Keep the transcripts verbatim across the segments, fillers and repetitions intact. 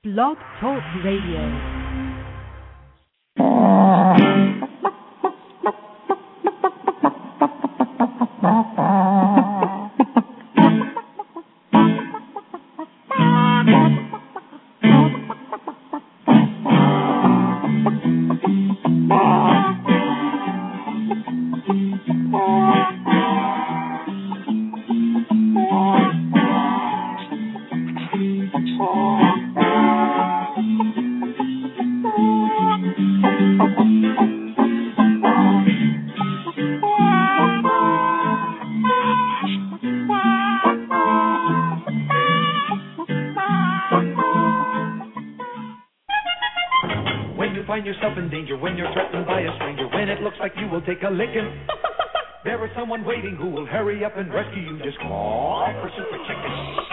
Blog Talk Radio. Take a licking. There is someone waiting who will hurry up and rescue you. Just call for Super Chicken.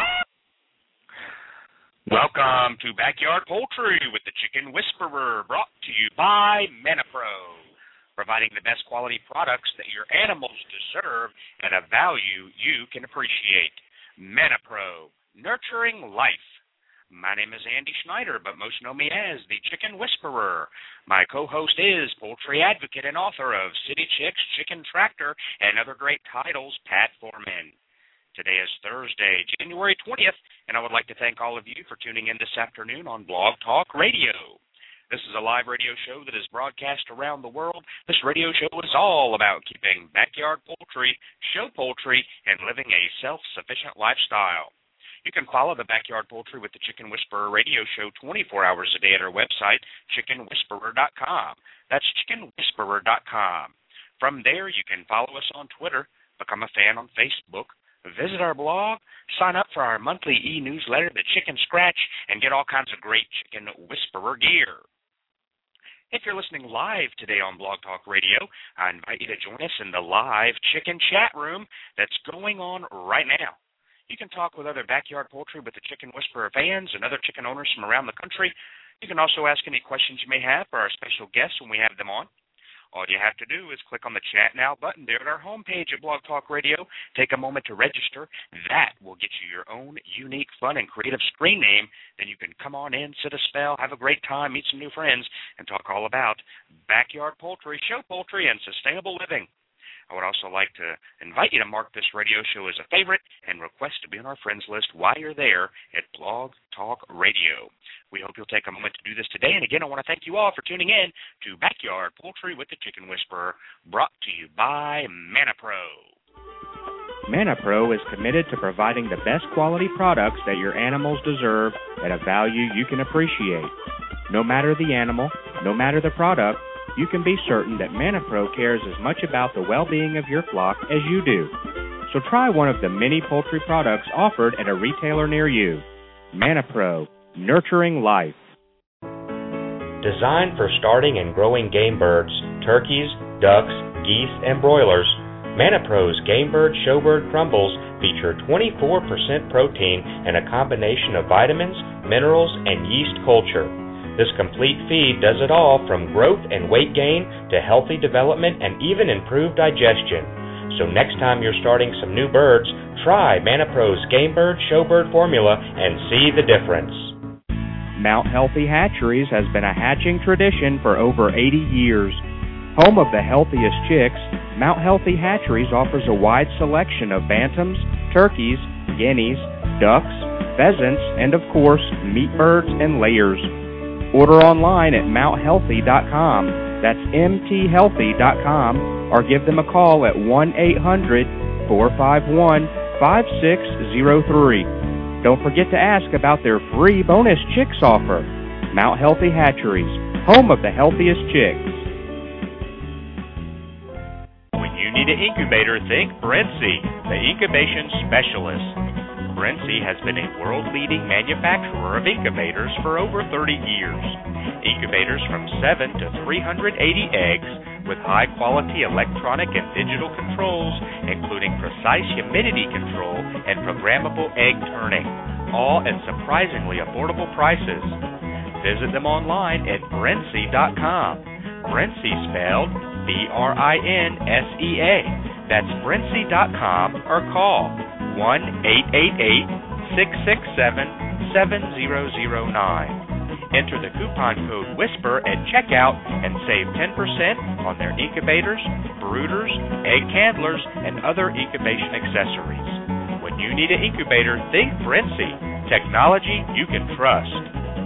Welcome to Backyard Poultry with the Chicken Whisperer, brought to you by ManaPro, providing the best quality products that your animals deserve at a value you can appreciate. ManaPro, nurturing life. My name is Andy Schneider, but most know me as the Chicken Whisperer. My co-host is poultry advocate and author of City Chicks, Chicken Tractor, and other great titles, Pat Foreman. Today is Thursday, January twentieth, and I would like to thank all of you for tuning in this afternoon on Blog Talk Radio. This is a live radio show that is broadcast around the world. This radio show is all about keeping backyard poultry, show poultry, and living a self-sufficient lifestyle. You can follow the Backyard Poultry with the Chicken Whisperer radio show twenty-four hours a day at our website, chicken whisperer dot com. That's chicken whisperer dot com. From there, you can follow us on Twitter, become a fan on Facebook, visit our blog, sign up for our monthly e-newsletter, The Chicken Scratch, and get all kinds of great Chicken Whisperer gear. If you're listening live today on Blog Talk Radio, I invite you to join us in the live chicken chat room that's going on right now. You can talk with other Backyard Poultry with the Chicken Whisperer fans and other chicken owners from around the country. You can also ask any questions you may have for our special guests when we have them on. All you have to do is click on the Chat Now button there at our homepage at Blog Talk Radio. Take a moment to register. That will get you your own unique, fun, and creative screen name. Then you can come on in, sit a spell, have a great time, meet some new friends, and talk all about backyard poultry, show poultry, and sustainable living. I would also like to invite you to mark this radio show as a favorite and request to be on our friends list while you're there at Blog Talk Radio. We hope you'll take a moment to do this today. And again, I want to thank you all for tuning in to Backyard Poultry with the Chicken Whisperer, brought to you by ManaPro. ManaPro is committed to providing the best quality products that your animals deserve at a value you can appreciate. No matter the animal, no matter the product, you can be certain that ManaPro cares as much about the well-being of your flock as you do. So try one of the many poultry products offered at a retailer near you. ManaPro, nurturing life. Designed for starting and growing game birds, turkeys, ducks, geese, and broilers, ManaPro's Game Bird Showbird Crumbles feature twenty-four percent protein and a combination of vitamins, minerals, and yeast culture. This complete feed does it all from growth and weight gain to healthy development and even improved digestion. So next time you're starting some new birds, try ManaPro's Game Bird Showbird formula and see the difference. Mount Healthy Hatcheries has been a hatching tradition for over eighty years. Home of the healthiest chicks, Mount Healthy Hatcheries offers a wide selection of bantams, turkeys, guineas, ducks, pheasants, and of course, meat birds and layers. Order online at mount healthy dot com, that's m t healthy dot com, or give them a call at one eight hundred, four five one, five six zero three. Don't forget to ask about their free bonus chicks offer. Mount Healthy Hatcheries, home of the healthiest chicks. When you need an incubator, think Brinsea, the incubation specialist. Brinsea has been a world-leading manufacturer of incubators for over thirty years. Incubators from seven to three hundred eighty eggs with high-quality electronic and digital controls, including precise humidity control and programmable egg turning, all at surprisingly affordable prices. Visit them online at brinsea dot com. Brinsea spelled B R I N S E A. That's brinsea dot com or call one eight eight eight, six six seven, seven zero zero nine. Enter the coupon code WHISPER at checkout and save ten percent on their incubators, brooders, egg handlers, and other incubation accessories. When you need an incubator, think Brinsea. Technology you can trust.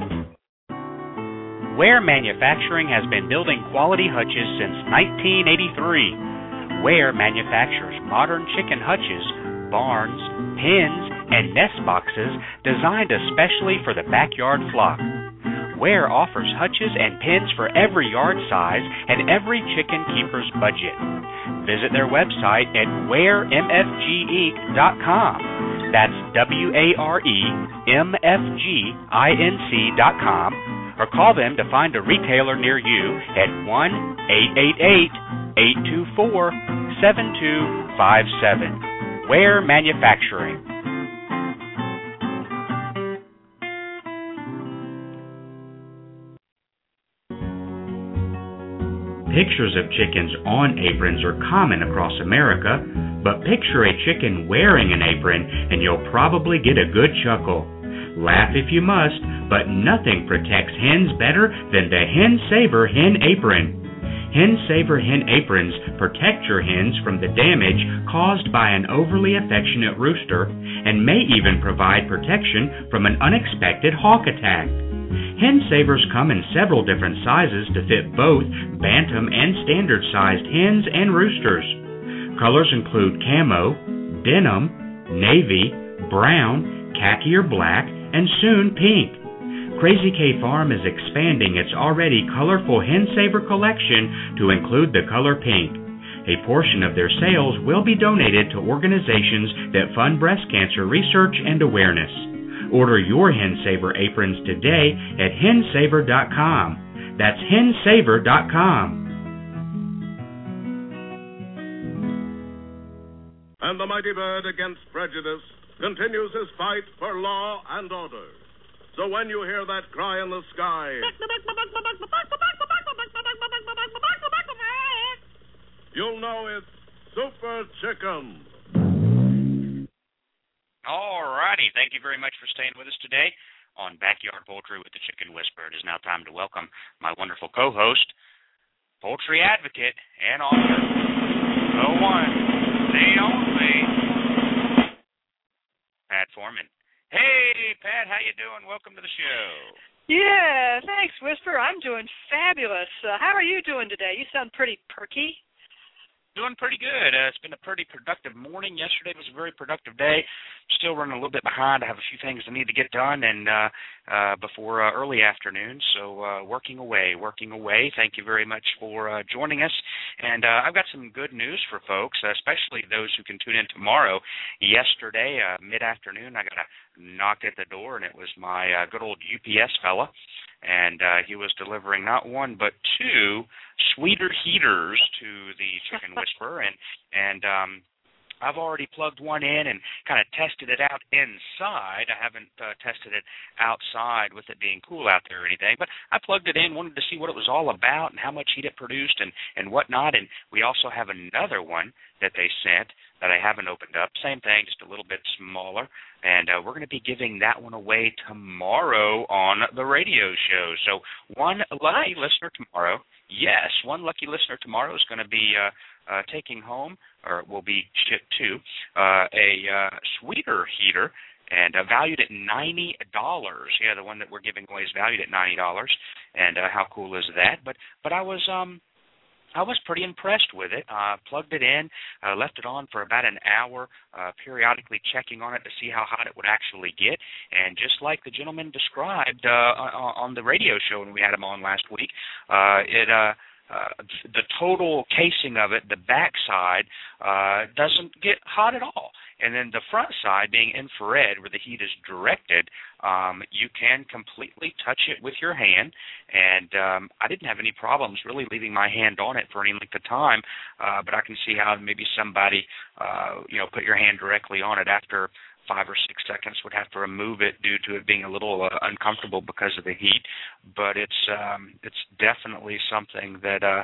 Ware Manufacturing has been building quality hutches since nineteen eighty-three. Ware manufactures modern chicken hutches, barns, pens, and nest boxes designed especially for the backyard flock. Ware offers hutches and pens for every yard size and every chicken keeper's budget. Visit their website at ware m f g inc dot com. That's W A R E M F G I N C dot com, or call them to find a retailer near you at one eight eight eight, eight two four, seven two five seven. Ware Manufacturing. Pictures of chickens on aprons are common across America, but picture a chicken wearing an apron and you'll probably get a good chuckle. Laugh if you must, but nothing protects hens better than the Hen Saver Hen Apron. Hen Saver Hen Aprons protect your hens from the damage caused by an overly affectionate rooster and may even provide protection from an unexpected hawk attack. Hen Savers come in several different sizes to fit both bantam and standard-sized hens and roosters. Colors include camo, denim, navy, brown, khaki or black, and soon pink. Crazy K Farm is expanding its already colorful Hen Saver collection to include the color pink. A portion of their sales will be donated to organizations that fund breast cancer research and awareness. Order your Hen Saver aprons today at hen saver dot com. That's hen saver dot com. And the mighty bird against prejudice continues his fight for law and order. So when you hear that cry in the sky, you'll know it's Super Chicken. All righty. Thank you very much for staying with us today on Backyard Poultry with the Chicken Whisperer. It is now time to welcome my wonderful co-host, poultry advocate and author, the one, the only, Pat Foreman. Hey, Pat, how you doing? Welcome to the show. Yeah, thanks, Whisper. I'm doing fabulous. Uh, how are you doing today? You sound pretty perky. Doing pretty good. Uh, it's been a pretty productive morning. Yesterday was a very productive day. Still running a little bit behind. I have a few things I need to get done and uh, uh, before uh, early afternoon. So uh, working away, working away. Thank you very much for uh, joining us. And uh, I've got some good news for folks, especially those who can tune in tomorrow. Yesterday, uh, mid-afternoon, I got a knock at the door, and it was my uh, good old U P S fella. And uh, he was delivering not one but two sweeter heaters to the Chicken Whisperer, and and um, I've already plugged one in and kind of tested it out inside. I haven't uh, tested it outside with it being cool out there or anything, but I plugged it in, wanted to see what it was all about and how much heat it produced and, and whatnot. And we also have another one that they sent that I haven't opened up. Same thing, just a little bit smaller. And uh, we're going to be giving that one away tomorrow on the radio show. So one lucky nice. listener tomorrow, yes, one lucky listener tomorrow is going to be uh, uh, taking home, or will be shipped to, uh, a uh, sweeter heater, and uh, valued at ninety dollars. Yeah, the one that we're giving away is valued at ninety dollars. And uh, how cool is that? But but I was... um. I was pretty impressed with it. Uh, plugged it in, uh, left it on for about an hour, uh, periodically checking on it to see how hot it would actually get. And just like the gentleman described uh, on, on the radio show when we had him on last week, uh, it uh, uh, the total casing of it, the back side, uh, doesn't get hot at all. And then the front side, being infrared, where the heat is directed, um, you can completely touch it with your hand. And um, I didn't have any problems really leaving my hand on it for any length of time, uh, but I can see how maybe somebody, uh, you know, put your hand directly on it after five or six seconds would have to remove it due to it being a little uh, uncomfortable because of the heat. But it's um, it's definitely something that uh,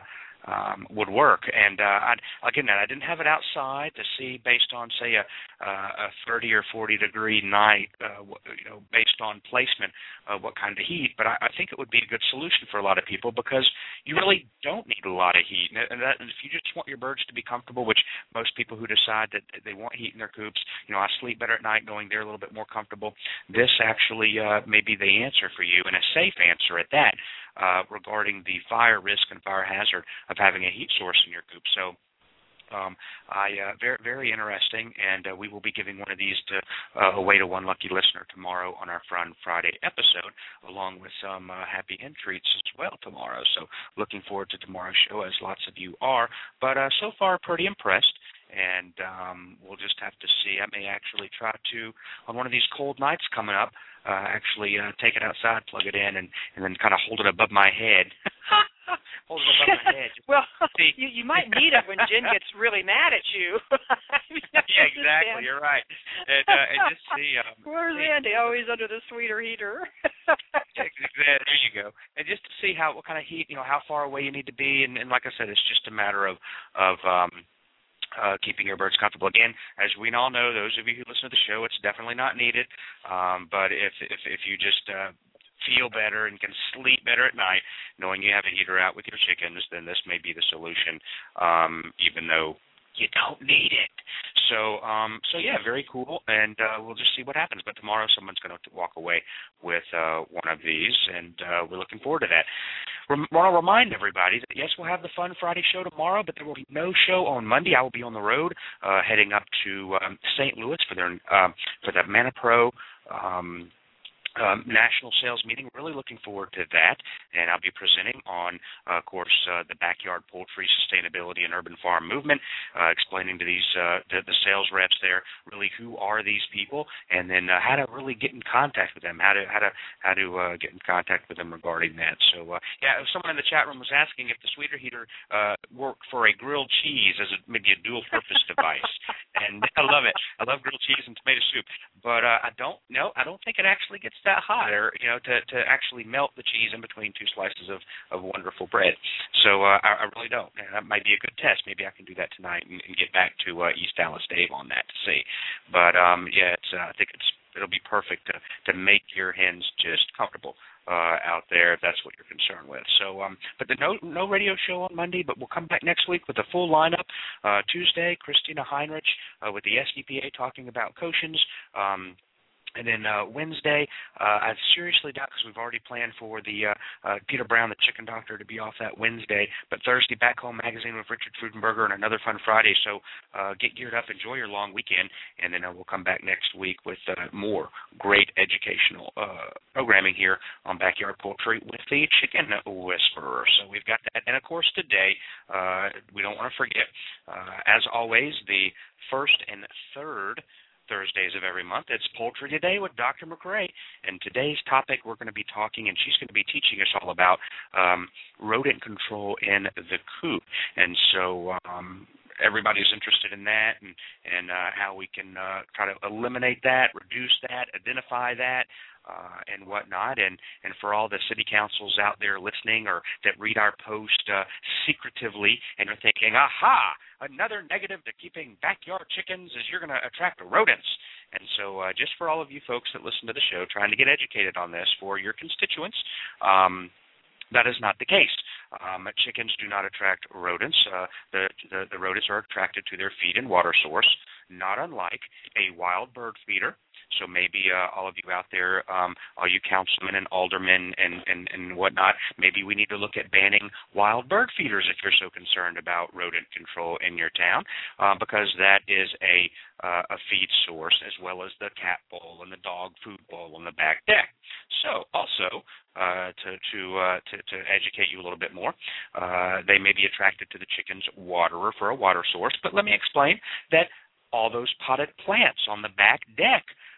um, would work. And uh, I, again, I didn't have it outside to see based on, say, a, a thirty or forty degree night, uh, you know, based on placement of what kind of heat. But I, I think it would be a good solution for a lot of people because you really don't need a lot of heat. And, that, and if you just want your birds to be comfortable, which most people who decide that they want heat in their coops, you know, I sleep better at night knowing they're a little bit more comfortable, this actually uh, may be the answer for you, and a safe answer at that, uh, regarding the fire risk and fire hazard of having a heat source in your coop. So Um, I uh, very very interesting, and uh, we will be giving one of these to uh, away to one lucky listener tomorrow on our Fun Friday episode, along with some uh, happy hen treats as well tomorrow. So looking forward to tomorrow's show, as lots of you are. But uh, so far, pretty impressed. And um, we'll just have to see. I may actually try to, on one of these cold nights coming up, uh, actually uh, take it outside, plug it in, and, and then kind of hold it above my head. Hold it above my head. Well, you, you might need it when Jen gets really mad at you. I mean, yeah, exactly. You're right. And, uh, and just see. Um, Where's see, Andy? Always under the sweeter heater. Exactly. There you go. And just to see how what kind of heat, you know, how far away you need to be, and, and like I said, it's just a matter of of um, Uh, keeping your birds comfortable. Again, as we all know, those of you who listen to the show, it's definitely not needed. Um, but if, if if you just uh, feel better and can sleep better at night, knowing you have a heater out with your chickens, then this may be the solution, um, even though you don't need it. So, um, so yeah, very cool, and uh, we'll just see what happens. But tomorrow someone's going to walk away with uh, one of these, and uh, we're looking forward to that. Rem- want to remind everybody that, yes, we'll have the Fun Friday show tomorrow, but there will be no show on Monday. I will be on the road uh, heading up to um, Saint Louis for their um, for the ManaPro um Um, national sales meeting. Really looking forward to that, and I'll be presenting on, uh, of course, uh, the backyard poultry sustainability and urban farm movement, uh, explaining to these uh, the, the sales reps there really who are these people, and then uh, how to really get in contact with them, how to how to how to uh, get in contact with them regarding that. So, uh, yeah, someone in the chat room was asking if the sweeter heater uh, worked for a grilled cheese as a, maybe a dual-purpose device, and I love it. I love grilled cheese and tomato soup, but uh, I don't know. I don't think it actually gets that hot, or you know, to, to actually melt the cheese in between two slices of, of wonderful bread. So uh, I, I really don't. And that might be a good test. Maybe I can do that tonight and, and get back to uh, East Dallas Dave on that to see. But um, yeah, it's, uh, I think it's it'll be perfect to to make your hens just comfortable uh, out there if that's what you're concerned with. So, um, but the no no radio show on Monday, but we'll come back next week with a full lineup. Uh, Tuesday, Christina Heinrich uh, with the S D P A talking about Koshens. Um, And then uh, Wednesday, uh, I seriously doubt, because we've already planned for the uh, uh, Peter Brown, the chicken doctor, to be off that Wednesday. But Thursday, Back Home Magazine with Richard Frudenberger and another fun Friday. So uh, get geared up, enjoy your long weekend, and then uh, we'll come back next week with uh, more great educational uh, programming here on Backyard Poultry with the Chicken Whisperer. So we've got that. And, of course, today, uh, we don't want to forget, uh, as always, the first and third Thursdays of every month. It's Poultry Today with Doctor McRae, and today's topic we're going to be talking, and she's going to be teaching us all about um, rodent control in the coop. And so um, everybody's interested in that, and, and uh, how we can uh, try to eliminate that, reduce that, identify that, Uh, and whatnot, and, and for all the city councils out there listening or that read our post uh, secretively, and you're thinking, aha, another negative to keeping backyard chickens is you're going to attract rodents. And so uh, just for all of you folks that listen to the show, trying to get educated on this for your constituents, um, that is not the case. Um, chickens do not attract rodents. Uh, the, the, the rodents are attracted to their feed and water source, not unlike a wild bird feeder. So maybe uh, all of you out there, um, all you councilmen and aldermen and, and, and whatnot, maybe we need to look at banning wild bird feeders if you're so concerned about rodent control in your town, uh, because that is a, uh, a feed source, as well as the cat bowl and the dog food bowl on the back deck. So also, uh, to to, uh, to to educate you a little bit more, uh, they may be attracted to the chicken's waterer for a water source, but let me explain that all those potted plants on the back deck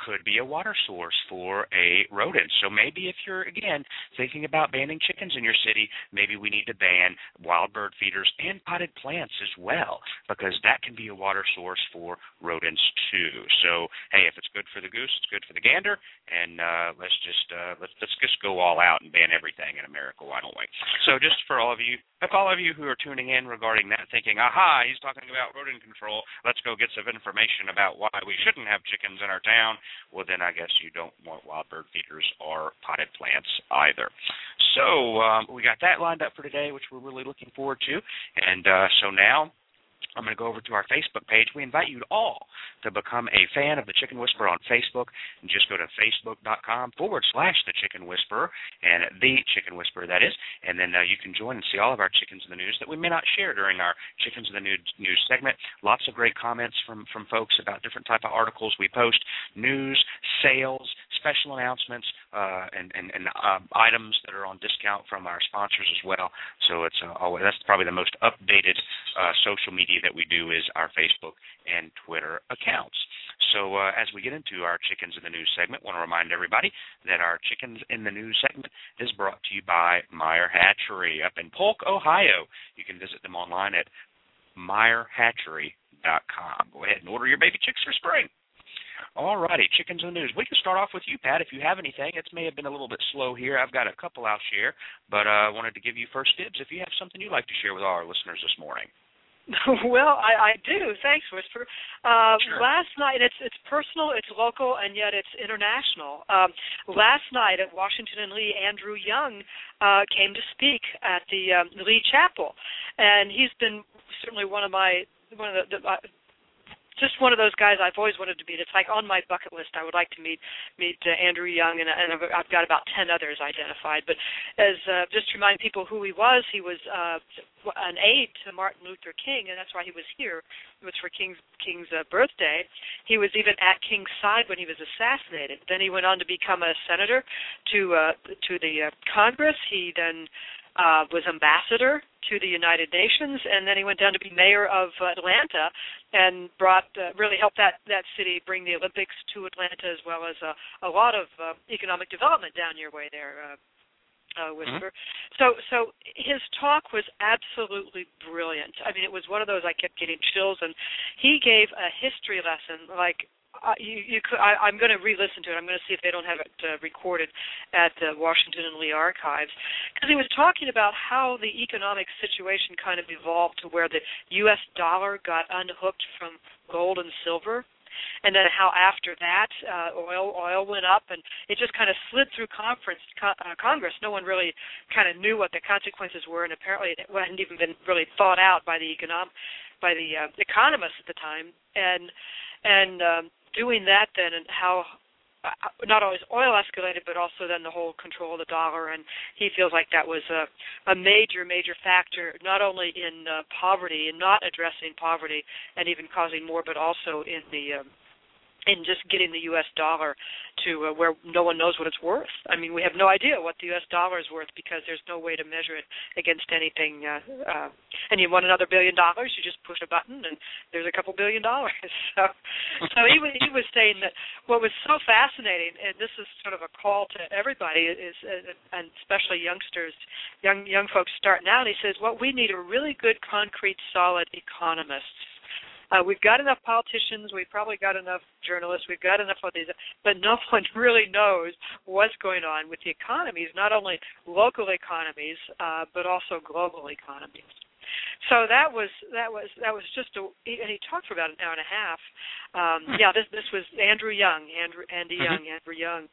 could be a water source for a rodent. So maybe if you're, again, thinking about banning chickens in your city, maybe we need to ban wild bird feeders and potted plants as well, because that can be a water source for rodents too. So, hey, if it's good for the goose, it's good for the gander, and uh, let's just uh, let's let's just go all out and ban everything in America. Why don't we? So, just for all of you, if all of you who are tuning in regarding that, thinking, aha, he's talking about rodent control, let's go get some information about why we shouldn't have chickens in our town, well, then I guess you don't want wild bird feeders or potted plants either. So um, we got that lined up for today, which we're really looking forward to. And uh, so now I'm going to go over to our Facebook page. We invite you all to become a fan of the Chicken Whisperer on Facebook, and just go to facebook.com forward slash the Chicken Whisperer, and the Chicken Whisperer, that is, and then uh, you can join and see all of our Chickens in the News that we may not share during our Chickens in the News, news segment. Lots of great comments from, from folks about different type of articles we post, news, sales, special announcements, uh, and, and, and uh, items that are on discount from our sponsors as well. So it's uh, always, that's probably the most updated uh, social media that we do is our Facebook and Twitter accounts. So uh, as we get into our Chickens in the News segment, I want to remind everybody that our Chickens in the News segment is brought to you by Meyer Hatchery up in Polk, Ohio. You can visit them online at meyer hatchery dot com. Go ahead and order your baby chicks for spring. All righty, Chickens in the News. We can start off with you, Pat, if you have anything. It may have been a little bit slow here. I've got a couple I'll share, but I uh, wanted to give you first dibs if you have something you'd like to share with our listeners this morning. Well, I, I do. Thanks, Whisper. Uh, Sure. Last night, it's it's personal, it's local, and yet it's international. Um, last night at Washington and Lee, Andrew Young uh, came to speak at the um, Lee Chapel, and he's been certainly one of my one of the. the uh, just one of those guys I've always wanted to meet. It's like on my bucket list. I would like to meet meet uh, Andrew Young, and, and I've got about ten others identified. But as uh, just to remind people who he was, he was uh, an aide to Martin Luther King, and that's why he was here. It was for King's King's uh, birthday. He was even at King's side when he was assassinated. Then he went on to become a senator to uh, to the uh, Congress. He then Uh, was ambassador to the United Nations, and then he went down to be mayor of uh, Atlanta and brought uh, really helped that, that city bring the Olympics to Atlanta, as well as uh, a lot of uh, economic development down your way there, uh, uh, Whisper. Mm-hmm. So, so his talk was absolutely brilliant. I mean, it was one of those I kept getting chills, and he gave a history lesson like Uh, you, you could, I, I'm going to re-listen to it. I'm going to see if they don't have it uh, recorded at the Washington and Lee archives, because he was talking about how the economic situation kind of evolved to where the U S dollar got unhooked from gold and silver, and then how after that uh, oil oil went up, and it just kind of slid through conference co- uh, Congress. No one really kind of knew what the consequences were, and apparently it hadn't even been really thought out by the econom by the uh, economists at the time, and and um, doing that then, and how uh, not always oil escalated, but also then the whole control of the dollar, and he feels like that was a, a major, major factor, not only in uh, poverty and not addressing poverty and even causing more, but also in the um, in just getting the U S dollar to uh, where no one knows what it's worth. I mean, we have no idea what the U S dollar is worth because there's no way to measure it against anything. Uh, uh, and you want another billion dollars, you just push a button and there's a couple billion dollars. So, so he, was, he was saying that what was so fascinating, and this is sort of a call to everybody, is, uh, and especially youngsters, young young folks starting out, he says, what we need are really good, concrete, solid economists. Uh, we've got enough politicians, we've probably got enough journalists, we've got enough of these, but no one really knows what's going on with the economies, not only local economies, uh, but also global economies. So that was that was that was just a, and he talked for about an hour and a half. Um, yeah, this this was Andrew Young, Andrew Andy mm-hmm. Young, Andrew Young.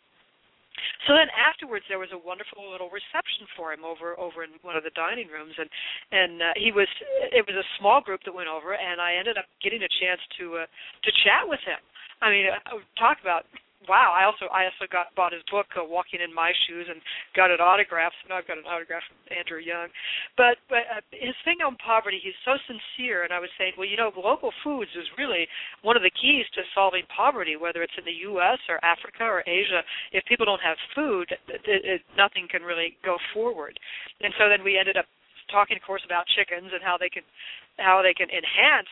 So then afterwards, there was a wonderful little reception for him over over in one of the dining rooms, and and uh, he was it was a small group that went over, and I ended up getting a chance to uh, to chat with him. I mean, uh, talk about. Wow! I also I also got bought his book, uh, Walking in My Shoes, and got it autographed. So now I've got an autograph from Andrew Young. But but uh, his thing on poverty, he's so sincere. And I was saying, well, you know, local foods is really one of the keys to solving poverty, whether it's in the U S or Africa or Asia. If people don't have food, it, it, nothing can really go forward. And so then we ended up talking, of course, about chickens and how they can how they can enhance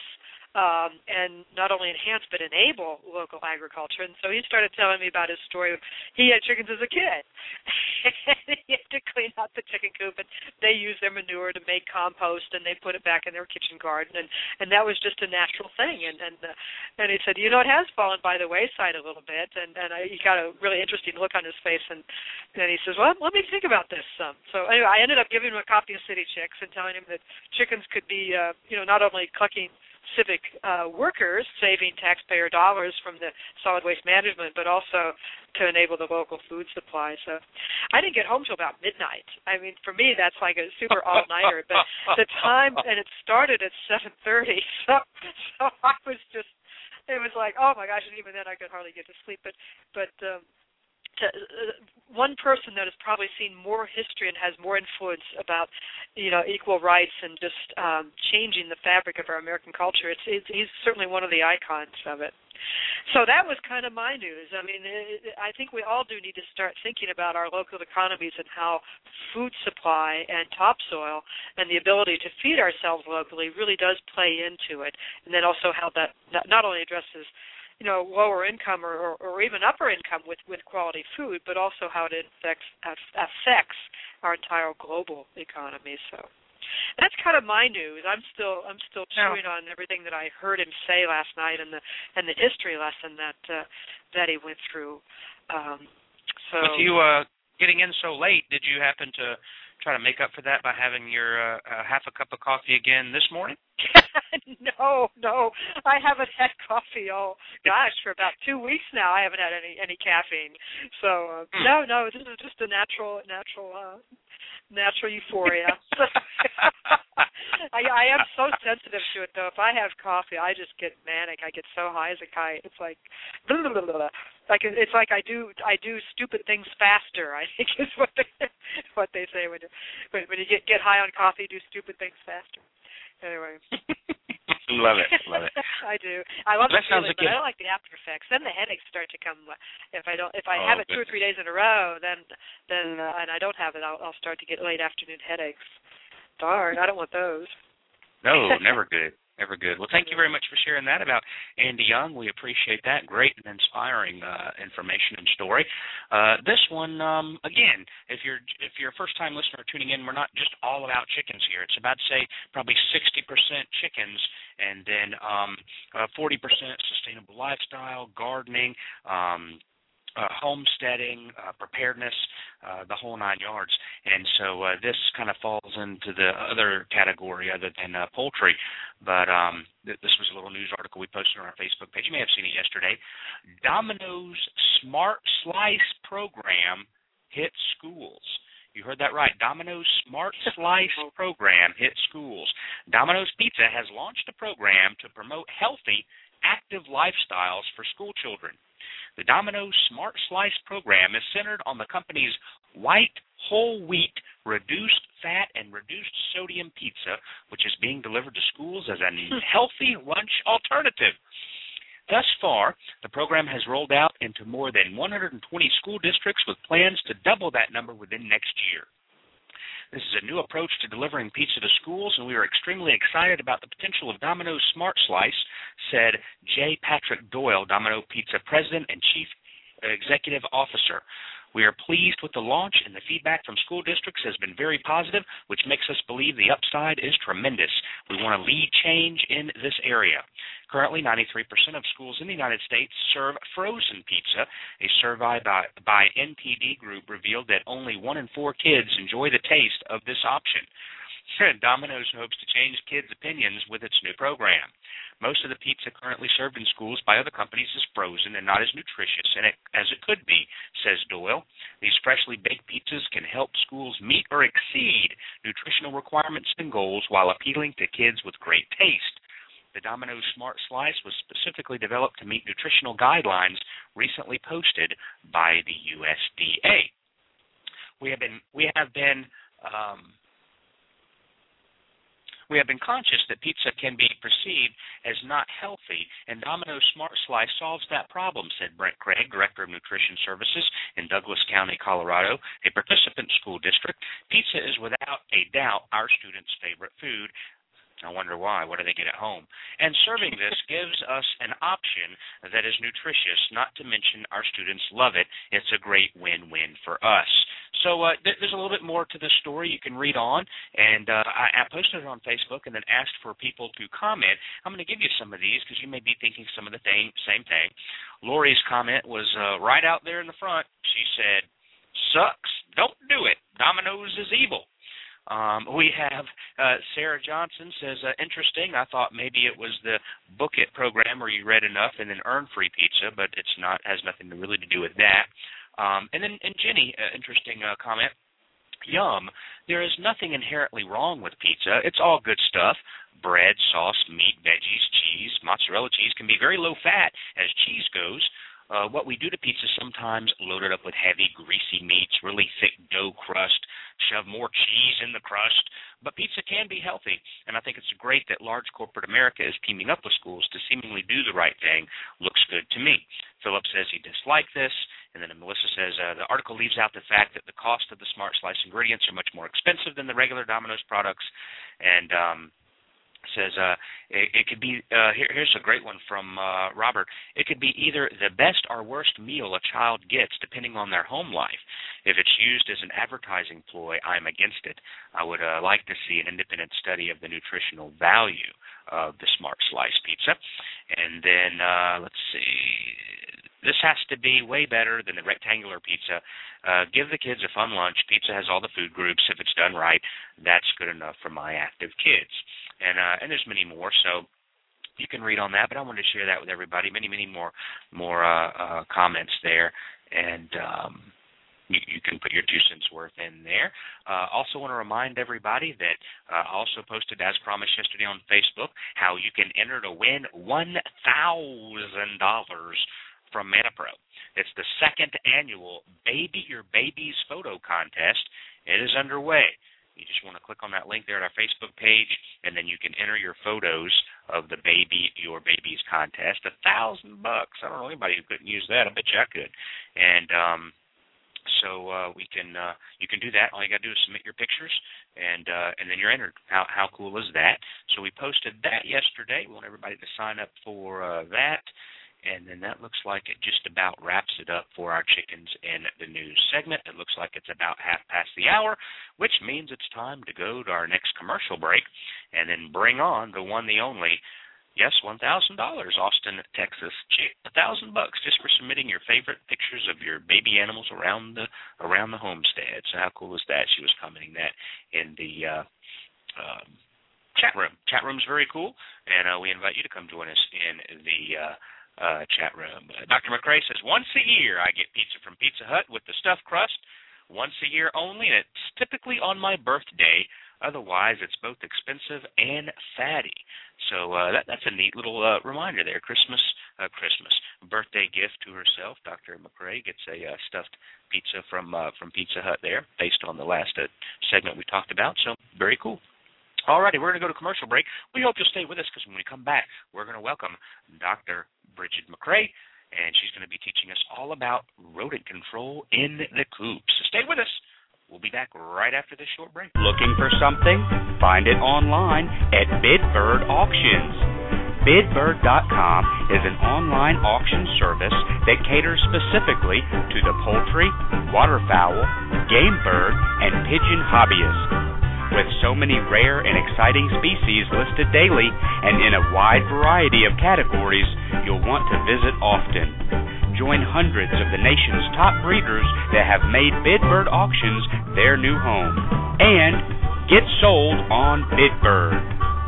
um, and not only enhance but enable local agriculture. And so he started telling me about his story. He had chickens as a kid. He had to clean out the chicken coop, and they used their manure to make compost, and they put it back in their kitchen garden, and, and that was just a natural thing. And and, uh, and he said, you know, it has fallen by the wayside a little bit, and, and I, he got a really interesting look on his face, and then he says, well, let me think about this some. So anyway, I ended up giving him a copy of City Chicks and telling him that chickens could be, uh, you know, not only clucking civic uh, workers, saving taxpayer dollars from the solid waste management, but also to enable the local food supply. So I didn't get home till about midnight. I mean, for me, that's like a super all-nighter. But the time, and it started at seven thirty, so, so I was just, it was like, oh, my gosh, and even then I could hardly get to sleep. But, but um, to, uh, one person that has probably seen more history and has more influence about, you know, equal rights and just um, changing the fabric of our American culture, it's, it's he's certainly one of the icons of it. So that was kind of my news. I mean, it, I think we all do need to start thinking about our local economies and how food supply and topsoil and the ability to feed ourselves locally really does play into it, and then also how that not only addresses, you know, lower income or, or, or even upper income with, with quality food, but also how it affects, affects our entire global economy. So that's kind of my news. I'm still I'm still chewing yeah. on everything that I heard him say last night and the and the history lesson that uh, that he went through. Um, so with you uh, getting in so late, did you happen to try to make up for that by having your uh, uh, half a cup of coffee again this morning? no, no, I haven't had coffee. Oh gosh, for about two weeks now, I haven't had any any caffeine. So uh, mm. no, no, this is just a natural natural. Uh, Natural euphoria. I, I am so sensitive to it, though. If I have coffee, I just get manic. I get so high as a kite. It's like, blah, blah, blah, blah. like it's like I do I do stupid things faster. I think is what they what they say when you when, when you get get high on coffee, do stupid things faster. Anyway. Love it, love it. I do. I love that the feeling, like but it. I don't like the after effects. Then the headaches start to come. If I don't, if I oh, have it goodness. two or three days in a row, then then uh, and I don't have it, I'll, I'll start to get late afternoon headaches. Darn, I don't want those. No, never good. Never good. Well, thank you very much for sharing that about Andy Young. We appreciate that. Great and inspiring uh, information and story. Uh, this one, um, again, if you're if you're a first-time listener tuning in, we're not just all about chickens here. It's about, say, probably sixty percent chickens and then um, uh, forty percent sustainable lifestyle, gardening, um, Uh, homesteading, uh, preparedness, uh, the whole nine yards. And so uh, this kind of falls into the other category other than uh, poultry. But um, th- this was a little news article we posted on our Facebook page. You may have seen it yesterday. Domino's Smart Slice program hit schools. You heard that right. Domino's Smart Slice program hit schools. Domino's Pizza has launched a program to promote healthy, active lifestyles for school children. The Domino's Smart Slice program is centered on the company's white, whole wheat, reduced fat, and reduced sodium pizza, which is being delivered to schools as a healthy lunch alternative. Thus far, the program has rolled out into more than one hundred twenty school districts with plans to double that number within next year. This is a new approach to delivering pizza to schools, and we are extremely excited about the potential of Domino's Smart Slice, said J. Patrick Doyle, Domino Pizza President and Chief Executive Officer. We are pleased with the launch, and the feedback from school districts has been very positive, which makes us believe the upside is tremendous. We want to lead change in this area. Currently, ninety-three percent of schools in the United States serve frozen pizza. A survey by, by N P D Group revealed that only one in four kids enjoy the taste of this option. Domino's hopes to change kids' opinions with its new program. Most of the pizza currently served in schools by other companies is frozen and not as nutritious in it as it could be, says Doyle. These freshly baked pizzas can help schools meet or exceed nutritional requirements and goals while appealing to kids with great taste. The Domino's Smart Slice was specifically developed to meet nutritional guidelines recently posted by the U S D A. We have been we have been um, We have been conscious that pizza can be perceived as not healthy, and Domino's Smart Slice solves that problem, said Brent Craig, Director of Nutrition Services in Douglas County, Colorado, a participant school district. Pizza is without a doubt our students' favorite food. I wonder why. What do they get at home? And serving this gives us an option that is nutritious, not to mention our students love it. It's a great win-win for us. So uh, th- there's a little bit more to the story you can read on, and uh, I-, I posted it on Facebook and then asked for people to comment. I'm going to give you some of these because you may be thinking some of the th- same thing. Lori's comment was uh, right out there in the front. She said, "Sucks. Don't do it. Domino's is evil." Um, we have uh, Sarah Johnson says, uh, interesting. I thought maybe it was the Book It program where you read enough and then earn free pizza, but it's not. Has nothing to really to do with that. Um, and then and Jenny, uh, interesting uh, comment. Yum. There is nothing inherently wrong with pizza. It's all good stuff. Bread, sauce, meat, veggies, cheese, mozzarella cheese can be very low fat as cheese goes. Uh, what we do to pizza sometimes load it up with heavy, greasy meats, really thick dough crust, shove more cheese in the crust. But pizza can be healthy, and I think it's great that large corporate America is teaming up with schools to seemingly do the right thing. Looks good to me. Philip says he disliked this, and then Melissa says uh, the article leaves out the fact that the cost of the Smart Slice ingredients are much more expensive than the regular Domino's products, and um, says uh, it, it could be, uh, here, here's a great one from uh, Robert, it could be either the best or worst meal a child gets depending on their home life. If it's used as an advertising ploy, I'm against it. I would uh, like to see an independent study of the nutritional value of the Smart Slice pizza. And then, uh, let's see, this has to be way better than the rectangular pizza. Uh, give the kids a fun lunch. Pizza has all the food groups. If it's done right, that's good enough for my active kids. And uh, and there's many more, so you can read on that. But I wanted to share that with everybody. Many, many more more uh, uh, comments there, and um, you, you can put your two cents worth in there. Uh, also want to remind everybody that I uh, also posted, as promised yesterday on Facebook, how you can enter to win one thousand dollars from ManaPro. It's the second annual Baby Your Baby's Photo Contest. It is underway. You just want to click on that link there at our Facebook page, and then you can enter your photos of the Baby Your Baby's contest. A thousand bucks. I don't know anybody who couldn't use that. I bet you I could. And um, so uh, we can uh, you can do that. All you got to do is submit your pictures, and uh, and then you're entered. How how cool is that? So we posted that yesterday. We want everybody to sign up for uh, that. And then that looks like it just about wraps it up for our chickens in the news segment. It looks like it's about half past the hour, which means it's time to go to our next commercial break and then bring on the one, the only, yes, one thousand dollars, Austin, Texas chick, one thousand bucks just for submitting your favorite pictures of your baby animals around the around the homestead. So how cool is that? She was commenting that in the uh, um, chat room. Chat room's very cool, and uh, we invite you to come join us in the uh, Uh, chat room. Uh, Doctor McRae says, once a year I get pizza from Pizza Hut with the stuffed crust. Once a year only, and it's typically on my birthday. Otherwise, it's both expensive and fatty. So uh, that, that's a neat little uh, reminder there. Christmas, uh, Christmas birthday gift to herself. Doctor McRae gets a uh, stuffed pizza from uh, from Pizza Hut there, based on the last uh, segment we talked about. So very cool. All righty, we're going to go to commercial break. We hope you'll stay with us because when we come back, we're going to welcome Doctor Bridget McRae, and she's going to be teaching us all about rodent control in the coop. So stay with us. We'll be back right after this short break. Looking for something? Find it online at Bidbird Auctions. Bidbird dot com is an online auction service that caters specifically to the poultry, waterfowl, game bird, and pigeon hobbyists. With so many rare and exciting species listed daily and in a wide variety of categories, you'll want to visit often. Join hundreds of the nation's top breeders that have made Bidbird Auctions their new home. And get sold on Bidbird.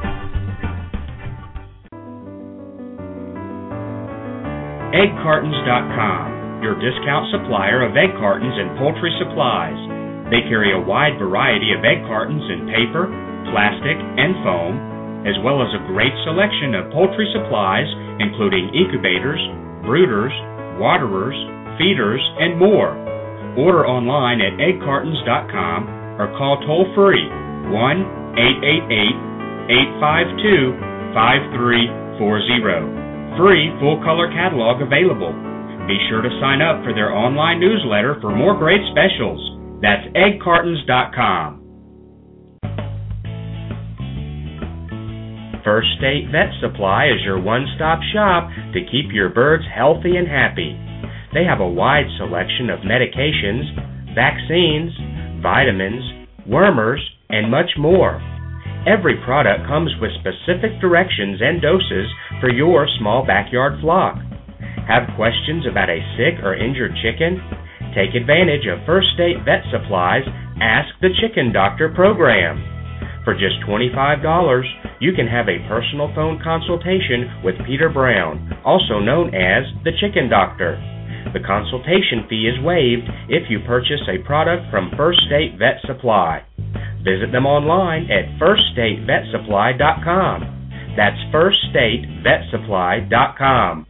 egg cartons dot com, your discount supplier of egg cartons and poultry supplies. They carry a wide variety of egg cartons in paper, plastic, and foam, as well as a great selection of poultry supplies, including incubators, brooders, waterers, feeders, and more. Order online at egg cartons dot com or call toll-free one eight eight eight, eight five two, five three four zero. Free full-color catalog available. Be sure to sign up for their online newsletter for more great specials. That's egg cartons dot com. First State Vet Supply is your one-stop shop to keep your birds healthy and happy. They have a wide selection of medications, vaccines, vitamins, wormers, and much more. Every product comes with specific directions and doses for your small backyard flock. Have questions about a sick or injured chicken? Take advantage of First State Vet Supply's Ask the Chicken Doctor program. For just twenty-five dollars, you can have a personal phone consultation with Peter Brown, also known as the Chicken Doctor. The consultation fee is waived if you purchase a product from First State Vet Supply. Visit them online at first state vet supply dot com. That's first state vet supply dot com.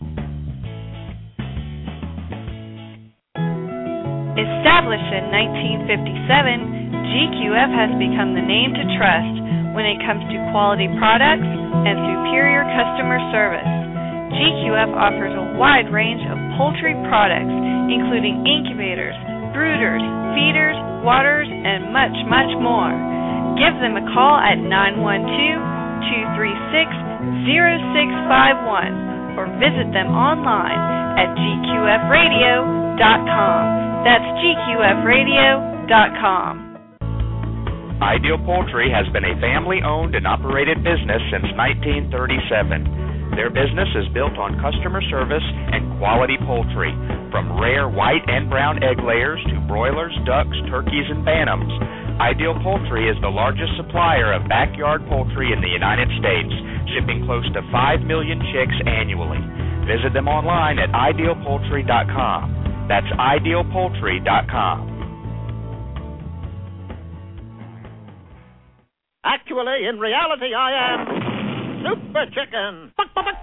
Established in nineteen fifty-seven, G Q F has become the name to trust when it comes to quality products and superior customer service. G Q F offers a wide range of poultry products, including incubators, brooders, feeders, waters, and much, much more. Give them a call at nine one two, two three six, zero six five one or visit them online at G Q F radio dot com. That's G Q F radio dot com. Ideal Poultry has been a family-owned and operated business since nineteen thirty-seven. Their business is built on customer service and quality poultry, from rare white and brown egg layers to broilers, ducks, turkeys, and bantams. Ideal Poultry is the largest supplier of backyard poultry in the United States, shipping close to five million chicks annually. Visit them online at ideal poultry dot com. That's ideal poultry dot com. Actually, in reality, I am Super Chicken.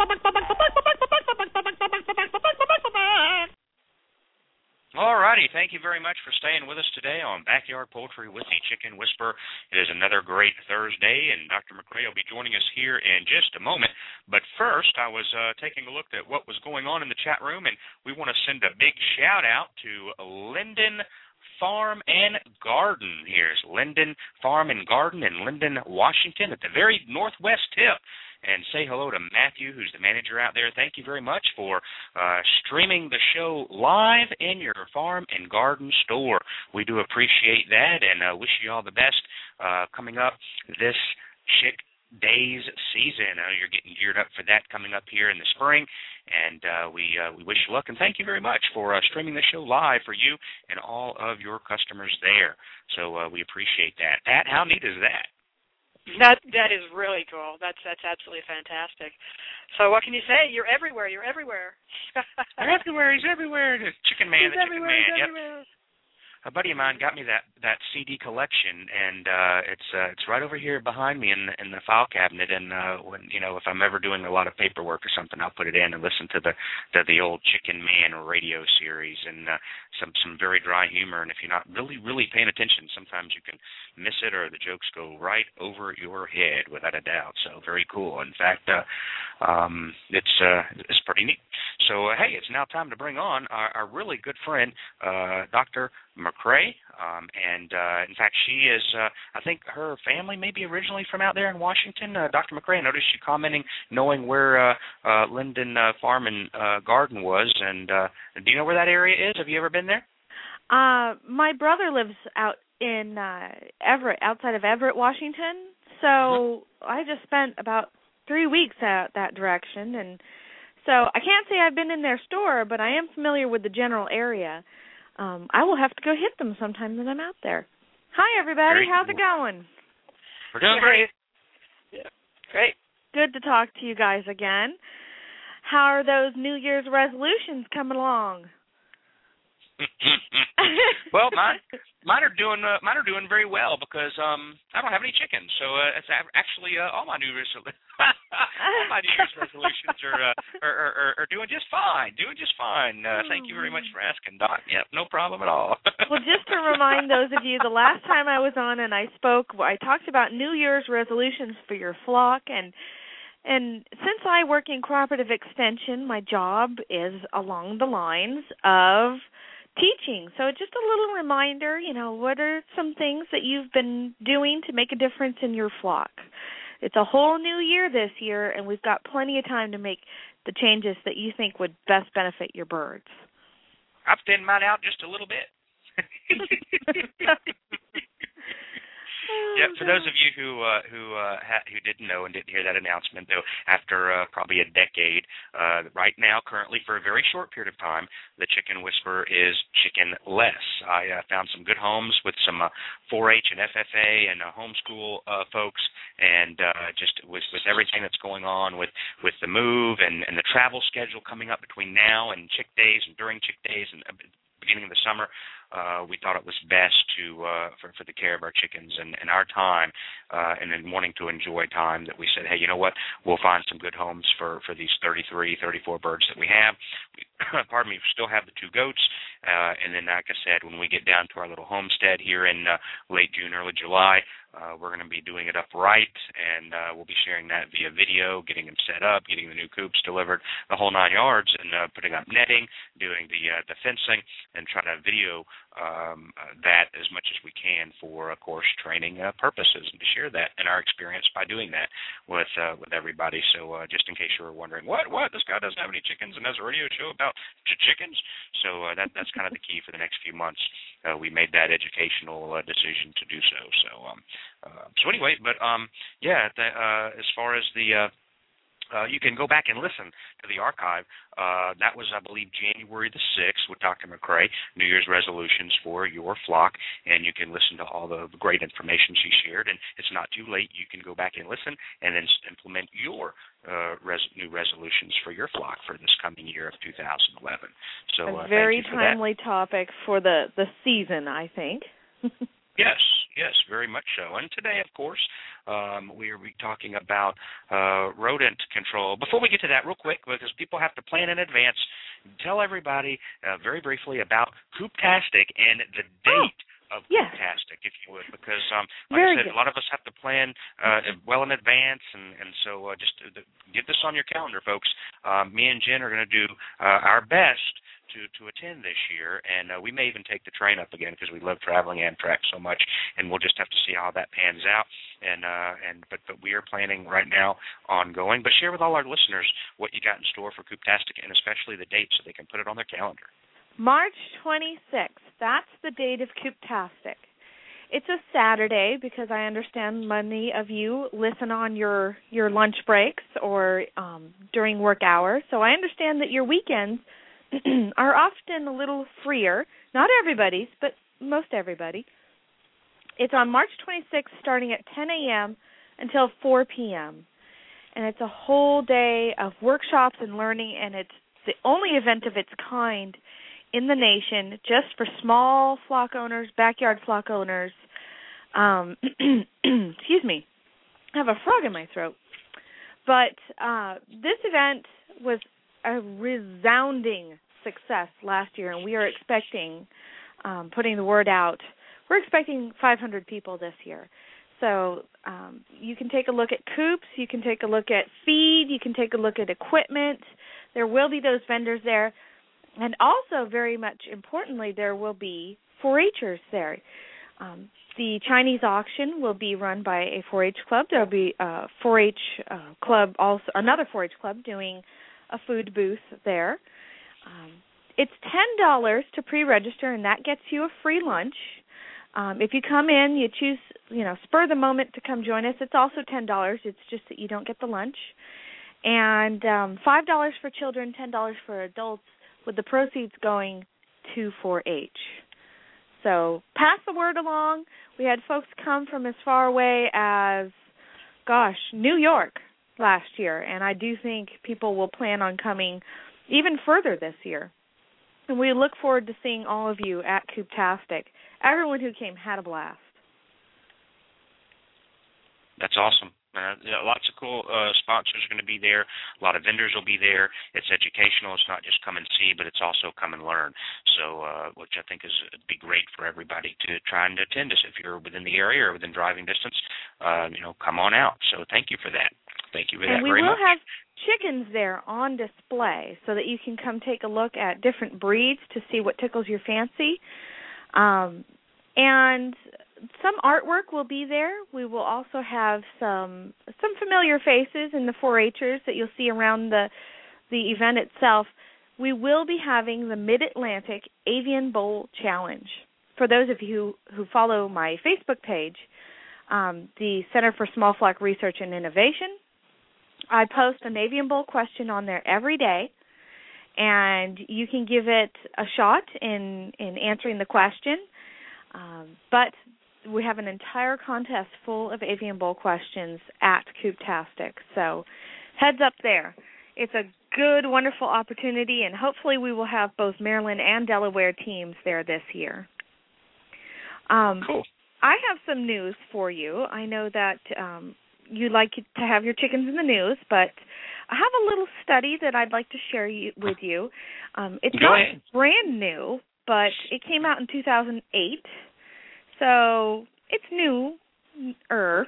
Alrighty, thank you very much for staying with us today on Backyard Poultry with the Chicken Whisperer. It is another great Thursday, and Doctor McCray will be joining us here in just a moment. But first, I was uh, taking a look at what was going on in the chat room, and we want to send a big shout-out to Linden Farm and Garden. Here's Linden Farm and Garden in Linden, Washington, at the very northwest tip. And say hello to Matthew, who's the manager out there. Thank you very much for uh, streaming the show live in your farm and garden store. We do appreciate that, and uh, wish you all the best uh, coming up this Chick Days season. Uh, you're getting geared up for that coming up here in the spring, and uh, we uh, we wish you luck, and thank you very much for uh, streaming the show live for you and all of your customers there. So uh, we appreciate that. Pat, how neat is that? That that is really cool. That's that's absolutely fantastic. So what can you say? You're everywhere. You're everywhere. You're everywhere. He's everywhere. The Chicken Man. He's the everywhere. Chicken Man. He's Yep. everywhere. A buddy of mine got me that, that C D collection, and uh, it's uh, it's right over here behind me in in the file cabinet. And uh, when you know, if I'm ever doing a lot of paperwork or something, I'll put it in and listen to the to the old Chicken Man radio series, and uh, some some very dry humor. And if you're not really really paying attention, sometimes you can miss it, or the jokes go right over your head, without a doubt. So very cool. In fact, uh, um, it's uh, it's pretty neat. So uh, hey, it's now time to bring on our, our really good friend, uh, Doctor McCray, um, and uh, in fact, she is, uh, I think her family may be originally from out there in Washington. Uh, Doctor McCray, I noticed you commenting, knowing where uh, uh, Linden uh, Farm and uh, Garden was, and uh, do you know where that area is? Have you ever been there? Uh, my brother lives out in uh, Everett, outside of Everett, Washington, so mm-hmm. I just spent about three weeks out that direction, and so I can't say I've been in their store, but I am familiar with the general area. Um, I will have to go hit them sometime when I'm out there. Hi, everybody. Very How's cool. it going? We're doing great. Yeah, great. Good to talk to you guys again. How are those New Year's resolutions coming along? Well, mine, mine are doing uh, mine are doing very well because um, I don't have any chickens, so uh, it's actually uh, all my New Year's all my New Year's resolutions are, uh, are, are are doing just fine, doing just fine. Uh, thank you very much for asking, Doc. Yep, no problem at all. Well, just to remind those of you, the last time I was on and I spoke, I talked about New Year's resolutions for your flock, and and since I work in cooperative extension, my job is along the lines of teaching. So just a little reminder, you know, what are some things that you've been doing to make a difference in your flock? it's a whole new year this year, and we've got plenty of time to make the changes that you think would best benefit your birds. I've thinned mine out just a little bit. Yeah, for those of you who uh, who uh, ha- who didn't know and didn't hear that announcement, though, after uh, probably a decade, uh, right now, currently, for a very short period of time, the Chicken Whisperer is chicken-less. I uh, found some good homes with some uh, four H and F F A and uh, homeschool uh, folks, and uh, just with, with everything that's going on with, with the move and, and the travel schedule coming up between now and chick days and during chick days and uh, beginning of the summer, uh, we thought it was best to uh, for, for the care of our chickens and, and our time, uh, and then wanting to enjoy time, that we said, hey, you know what, we'll find some good homes for, for these thirty-three, thirty-four birds that we have. We, pardon me, we still have the two goats, uh, and then, like I said, when we get down to our little homestead here in uh, late June, early July, Uh, we're going to be doing it up right, and uh, we'll be sharing that via video, getting them set up, getting the new coops delivered, the whole nine yards, and uh, putting up netting, doing the uh, the fencing, and trying to video um, uh, that as much as we can for, of course, training uh, purposes, and to share that and our experience by doing that with uh, with everybody. So uh, just in case you were wondering, what, what, this guy doesn't have any chickens and has a radio show about ch- chickens? So uh, that that's kind of the key for the next few months. Uh, we made that educational uh, decision to do so. So, um, uh, so anyway, but um, yeah, the, uh, as far as the, uh, uh, you can go back and listen to the archive. Uh, that was, I believe, January the sixth with Doctor McCrae, New Year's resolutions for your flock, and you can listen to all the great information she shared. And it's not too late; you can go back and listen, and then implement your uh, res- new resolutions for your flock for this coming year of two thousand eleven. So, a uh, very thank you for timely that. topic for the the season, I think. Yes, yes, very much so. And today, of course, um, we are talking about uh, rodent control. Before we get to that, real quick, because people have to plan in advance, tell everybody uh, very briefly about Cooptastic and the date of yes. Cooptastic, if you would, because, um, like very I said, good. a lot of us have to plan uh, well in advance, and, and so uh, just uh, get this on your calendar, folks. Uh, me and Jen are going to do uh, our best to to attend this year, and uh, we may even take the train up again because we love traveling Amtrak so much, and we'll just have to see how that pans out. And uh, and but but we are planning right now on going. But share with all our listeners what you got in store for Cooptastic, and especially the date so they can put it on their calendar. March twenty-sixth. That's the date of Cooptastic. It's a Saturday because I understand many of you listen on your your lunch breaks or um, during work hours. So I understand that your weekends are often a little freer. Not everybody's, but most everybody. It's on March twenty-sixth starting at ten a.m. until four p.m. And it's a whole day of workshops and learning, and it's the only event of its kind in the nation just for small flock owners, backyard flock owners. Um, excuse me. I have a frog in my throat. But uh, this event was a resounding success last year, and we are expecting, um, putting the word out, we're expecting five hundred people this year. So um, you can take a look at coops, you can take a look at feed, you can take a look at equipment. There will be those vendors there. And also, very much importantly, there will be four H'ers there. Um, the Chinese auction will be run by a four H club. There will be a four H uh, club, also another four H club doing a food booth there. Um, it's ten dollars to pre-register, and that gets you a free lunch. Um, if you come in, you choose, you know, spur the moment to come join us. It's also ten dollars. It's just that you don't get the lunch. And um, five dollars for children, ten dollars for adults, with the proceeds going to four H. So pass the word along. We had folks come from as far away as, gosh, New York last year, and I do think people will plan on coming even further this year. And we look forward to seeing all of you at Cooptastic. Everyone who came had a blast. That's awesome. Uh, you know, lots of cool uh, sponsors are going to be there. A lot of vendors will be there. It's educational. It's not just come and see, but it's also come and learn. So, uh, which I think is it'd be great for everybody to try and attend this. If you're within the area or within driving distance, uh, you know, come on out. So, thank you for that. Thank you for that very much. And we very will much. have chickens there on display so that you can come take a look at different breeds to see what tickles your fancy. Um, and some artwork will be there. We will also have some some familiar faces in the four H'ers that you'll see around the the event itself. We will be having the Mid-Atlantic Avian Bowl Challenge. For those of you who, who follow my Facebook page, um, the Center for Small Flock Research and Innovation, I post an avian bowl question on there every day, and you can give it a shot in, in answering the question. Um, but we have an entire contest full of avian bowl questions at Cooptastic, so heads up there. It's a good, wonderful opportunity, and hopefully we will have both Maryland and Delaware teams there this year. Um, cool. I have some news for you. I know that um, you like to have your chickens in the news, but I have a little study that I'd like to share you, with you. Um, it's Go not ahead. brand new, but it came out in two thousand eight, so it's new-er.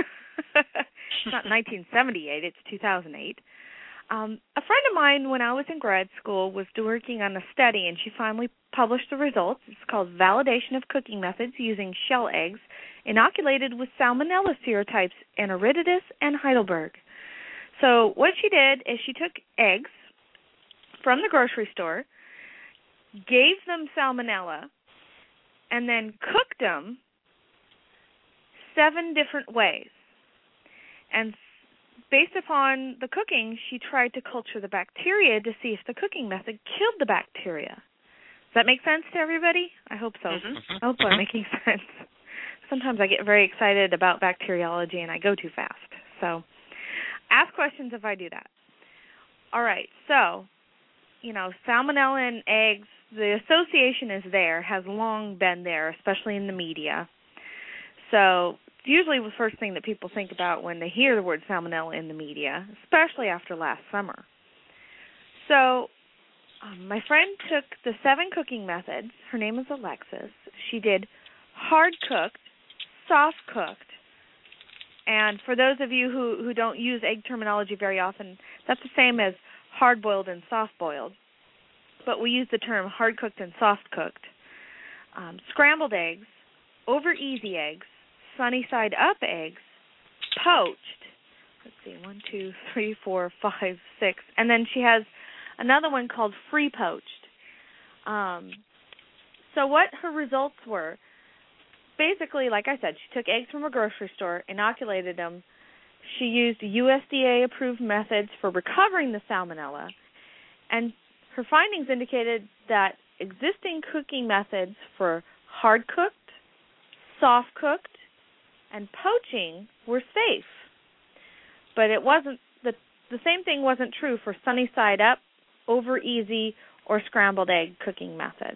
It's not nineteen seventy-eight, it's two thousand eight. Um, a friend of mine, when I was in grad school, was working on a study, and she finally published the results. It's called Validation of Cooking Methods Using Shell Eggs Inoculated with Salmonella Serotypes Enteritidis and Heidelberg. So what she did is she took eggs from the grocery store, gave them salmonella, and then cooked them seven different ways. And based upon the cooking, she tried to culture the bacteria to see if the cooking method killed the bacteria. Does that make sense to everybody? I hope so. Mm-hmm. I hope I'm making sense. Sometimes I get very excited about bacteriology and I go too fast. So ask questions if I do that. All right, so, you know, salmonella in eggs, the association is there, has long been there, especially in the media. So it's usually the first thing that people think about when they hear the word salmonella in the media, especially after last summer. So um, my friend took the seven cooking methods. Her name is Alexis. She did hard-cooked, soft-cooked, and for those of you who, who don't use egg terminology very often, that's the same as hard-boiled and soft-boiled. But we use the term hard-cooked and soft-cooked. Um, scrambled eggs, over-easy eggs, sunny-side-up eggs, poached. Let's see, one, two, three, four, five, six. And then she has another one called free-poached. Um, so what her results were, basically, like I said, she took eggs from a grocery store, inoculated them. She used U S D A-approved methods for recovering the salmonella, and her findings indicated that existing cooking methods for hard-cooked, soft-cooked, and poaching were safe. But it wasn't the the same thing wasn't true for sunny side up, over easy, or scrambled egg cooking methods.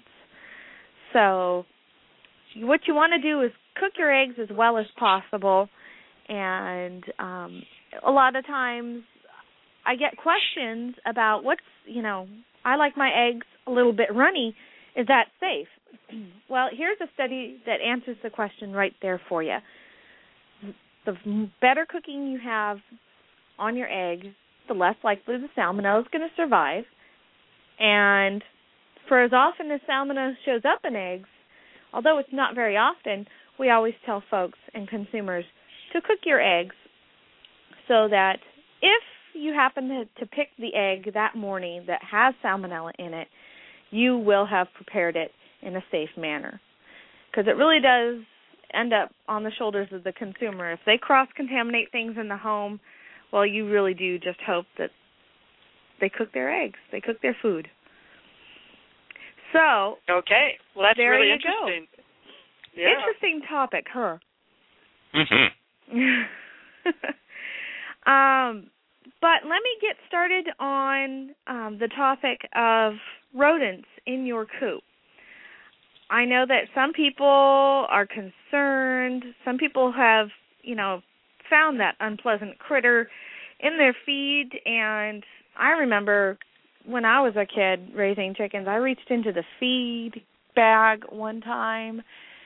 So what you want to do is cook your eggs as well as possible, and um, a lot of times I get questions about what's, you know, I like my eggs a little bit runny. Is that safe? Well, here's a study that answers the question right there for you. The better cooking you have on your egg, the less likely the salmonella is going to survive. And for as often as salmonella shows up in eggs, although it's not very often, we always tell folks and consumers to cook your eggs so that if you happen to, to pick the egg that morning that has salmonella in it, you will have prepared it in a safe manner. Because it really does end up on the shoulders of the consumer. If they cross-contaminate things in the home, well, you really do just hope that they cook their eggs, they cook their food. So, okay, well, that's there really you interesting. Go. Yeah. Interesting topic, huh? Mm-hmm. um, but let me get started on um, the topic of rodents in your coop. I know that some people are concerned. Some people have, you know, found that unpleasant critter in their feed. And I remember when I was a kid raising chickens, I reached into the feed bag one time.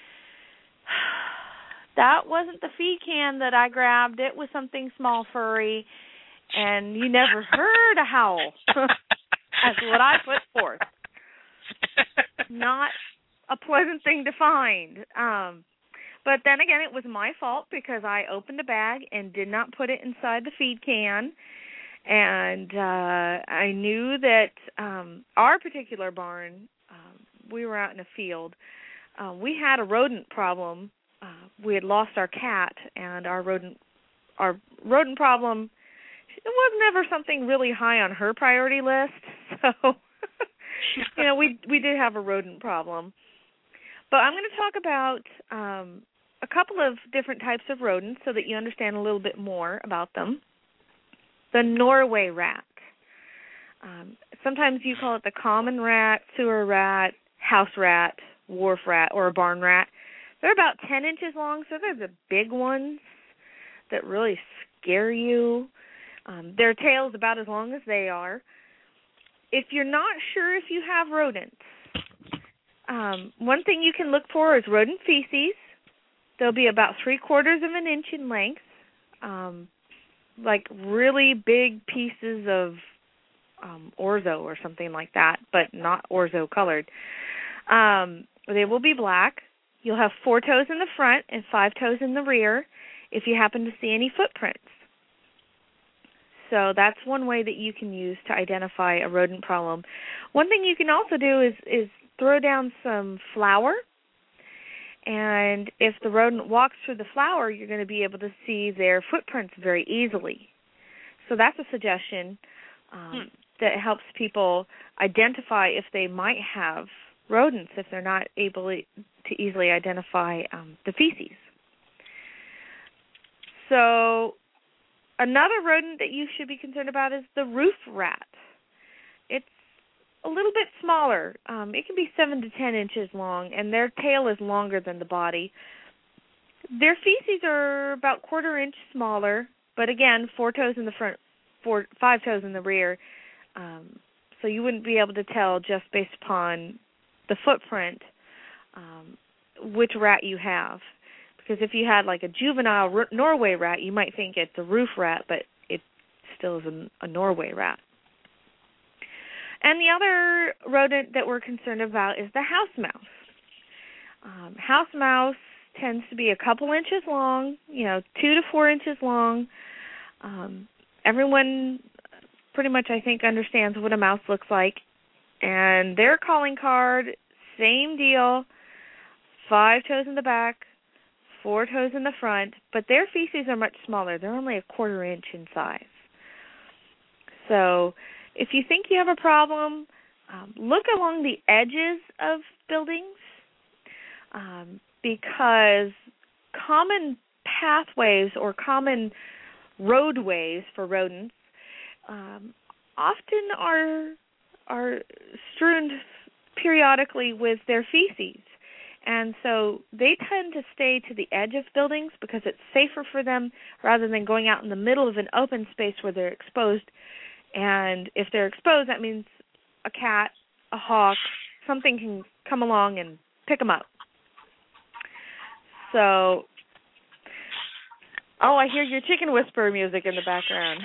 That wasn't the feed can that I grabbed. It was something small, furry, and you never heard a howl. That's what I put forth. Not a pleasant thing to find. Um, But then again, it was my fault because I opened a bag and did not put it inside the feed can. And uh, I knew that um, our particular barn, um, we were out in a field. Uh, we had a rodent problem. Uh, we had lost our cat, and our rodent, our rodent problem, it was never something really high on her priority list. So, you know, we we did have a rodent problem. But I'm going to talk about um, a couple of different types of rodents so that you understand a little bit more about them. The Norway rat. Um, sometimes you call it the common rat, sewer rat, house rat, wharf rat, or a barn rat. They're about ten inches long, so they're the big ones that really scare you. Um, their tail's about as long as they are. If you're not sure if you have rodents, um, one thing you can look for is rodent feces. They'll be about three quarters of an inch in length, um, like really big pieces of um, orzo or something like that, but not orzo colored. Um, they will be black. You'll have four toes in the front and five toes in the rear if you happen to see any footprints. So that's one way that you can use to identify a rodent problem. One thing you can also do is, is throw down some flour, and if the rodent walks through the flour, you're going to be able to see their footprints very easily. So that's a suggestion um, hmm. that helps people identify if they might have rodents, if they're not able to easily identify um, the feces. So another rodent that you should be concerned about is the roof rat. It's a little bit smaller. Um, it can be seven to ten inches long, and their tail is longer than the body. Their feces are about quarter inch smaller, but again, four toes in the front, four, five toes in the rear. Um, so you wouldn't be able to tell just based upon the footprint um, which rat you have. Because if you had like a juvenile r- Norway rat, you might think it's a roof rat, but it still is a, a Norway rat. And the other rodent that we're concerned about is the house mouse. Um, house mouse tends to be a couple inches long, you know, two to four inches long. Um, everyone pretty much, I think, understands what a mouse looks like. And their calling card, same deal, five toes in the back, four toes in the front, but their feces are much smaller. They're only a quarter inch in size. So if you think you have a problem, um, look along the edges of buildings um, because common pathways or common roadways for rodents um, often are are strewn periodically with their feces. And so they tend to stay to the edge of buildings because it's safer for them rather than going out in the middle of an open space where they're exposed. And if they're exposed, that means a cat, a hawk, something can come along and pick them up. So, oh, I hear your chicken whisperer music in the background.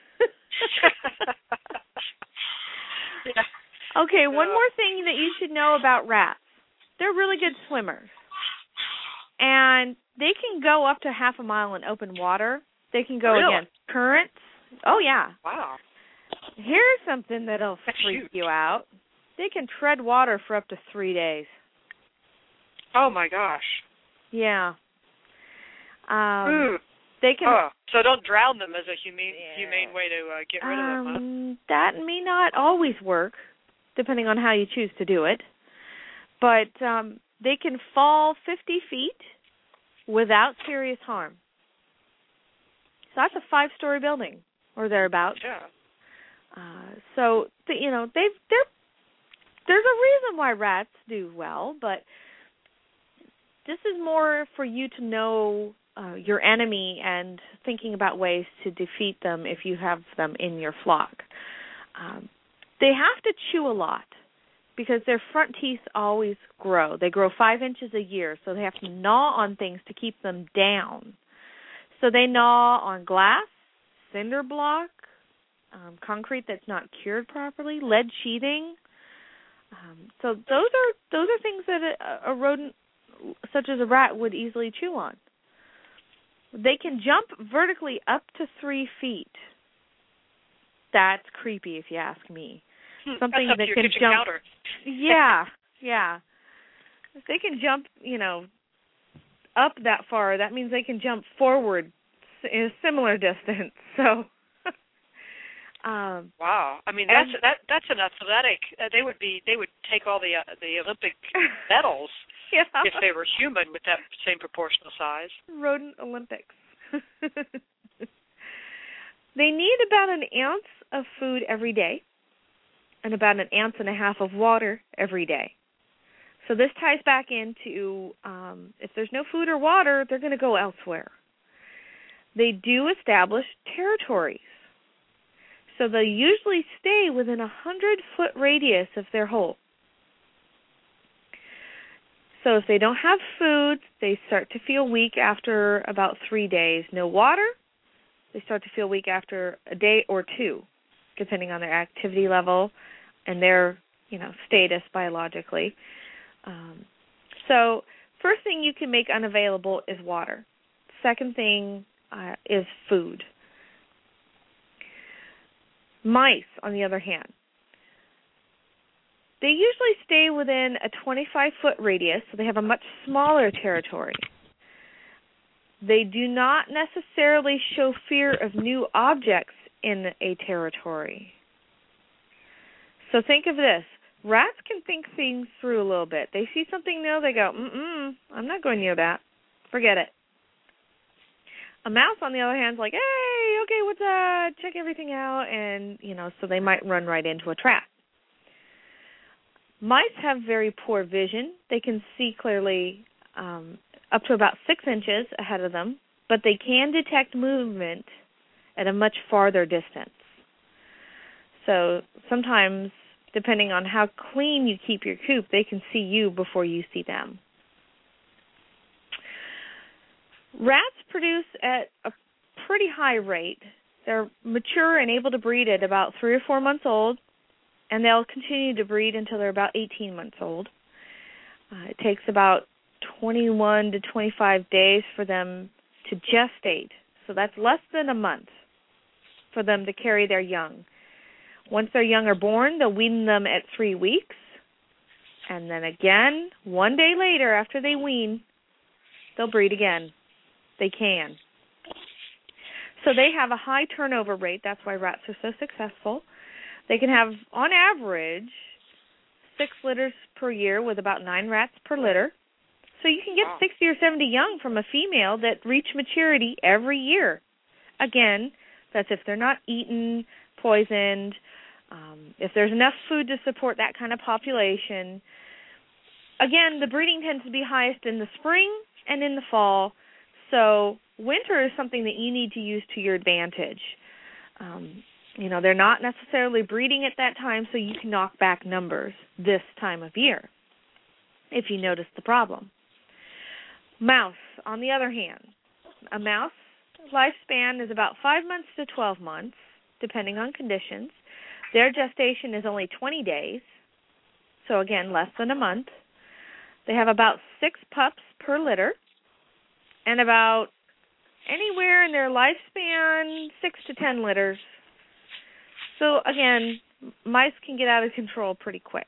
Yeah. Okay, one more thing that you should know about rats. They're really good swimmers. And they can go up to half a mile in open water. They can go really? against currents. Oh, yeah. Wow. Here's something that'll That's freak huge. you out. They can tread water for up to three days. Oh, my gosh. Yeah. Um, Ooh. They can. Oh, so don't drown them as a humane Yeah. humane way to uh, get rid of them, huh? Um, that may not always work, depending on how you choose to do it. But um, they can fall fifty feet without serious harm. So that's a five-story building or thereabouts. Yeah. Uh, so the, you know they've they're there's a reason why rats do well, but this is more for you to know uh, your enemy and thinking about ways to defeat them if you have them in your flock. Um, they have to chew a lot because their front teeth always grow. They grow five inches a year, so they have to gnaw on things to keep them down. So they gnaw on glass, cinder block, um, concrete that's not cured properly, lead sheathing. Um, so those are those are things that a, a rodent such as a rat would easily chew on. They can jump vertically up to three feet. That's creepy, if you ask me. Something That's up that to your can kitchen jump. counter. Yeah, yeah. If they can jump, you know, up that far, that means they can jump forward in a similar distance. So. Um, wow, I mean that's that that's an athletic. Uh, they would be they would take all the uh, the Olympic medals yeah. if they were human with that same proportional size. Rodent Olympics. They need about an ounce of food every day, and about an ounce and a half of water every day. So this ties back into um, if there's no food or water, they're going to go elsewhere. They do establish territories. So they usually stay within a hundred-foot radius of their hole. So if they don't have food, they start to feel weak after about three days. No water, they start to feel weak after a day or two, depending on their activity level and their, you know, status biologically. Um, so first thing you can make unavailable is water. Second thing uh, is food. Mice, on the other hand, they usually stay within a twenty-five foot radius, so they have a much smaller territory. They do not necessarily show fear of new objects in a territory. So think of this. Rats can think things through a little bit. They see something new, they go, mm-mm, I'm not going near that. Forget it. A mouse, on the other hand, is like, hey, okay, what's that? Check everything out, and, you know, so they might run right into a trap. Mice have very poor vision. They can see clearly um, up to about six inches ahead of them, but they can detect movement at a much farther distance. So sometimes, depending on how clean you keep your coop, they can see you before you see them. Rats produce at a pretty high rate. They're mature and able to breed at about three or four months old, and they'll continue to breed until they're about eighteen months old. Uh, it takes about twenty-one to twenty-five days for them to gestate, so that's less than a month for them to carry their young. Once their young are born, they'll wean them at three weeks, and then again, one day later after they wean, they'll breed again. They can. So they have a high turnover rate. That's why rats are so successful. They can have, on average, six litters per year with about nine rats per litter. So you can get wow. sixty or seventy young from a female that reach maturity every year. Again, that's if they're not eaten, poisoned, um, if there's enough food to support that kind of population. Again, the breeding tends to be highest in the spring and in the fall. So winter is something that you need to use to your advantage. Um, you know, they're not necessarily breeding at that time, so you can knock back numbers this time of year if you notice the problem. Mouse, on the other hand, a mouse lifespan is about five months to twelve months, depending on conditions. Their gestation is only twenty days, so again, less than a month. They have about six pups per litter, and about anywhere in their lifespan, six to ten litters. So again, mice can get out of control pretty quick.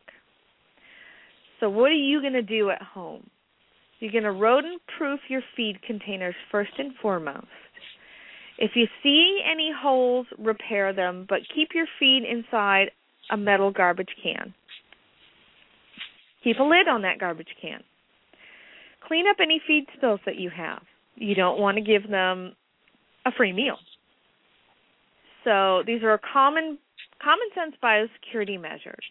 So what are you going to do at home? You're going to rodent-proof your feed containers first and foremost. If you see any holes, repair them, but keep your feed inside a metal garbage can. Keep a lid on that garbage can. Clean up any feed spills that you have. You don't want to give them a free meal. So these are common common sense biosecurity measures.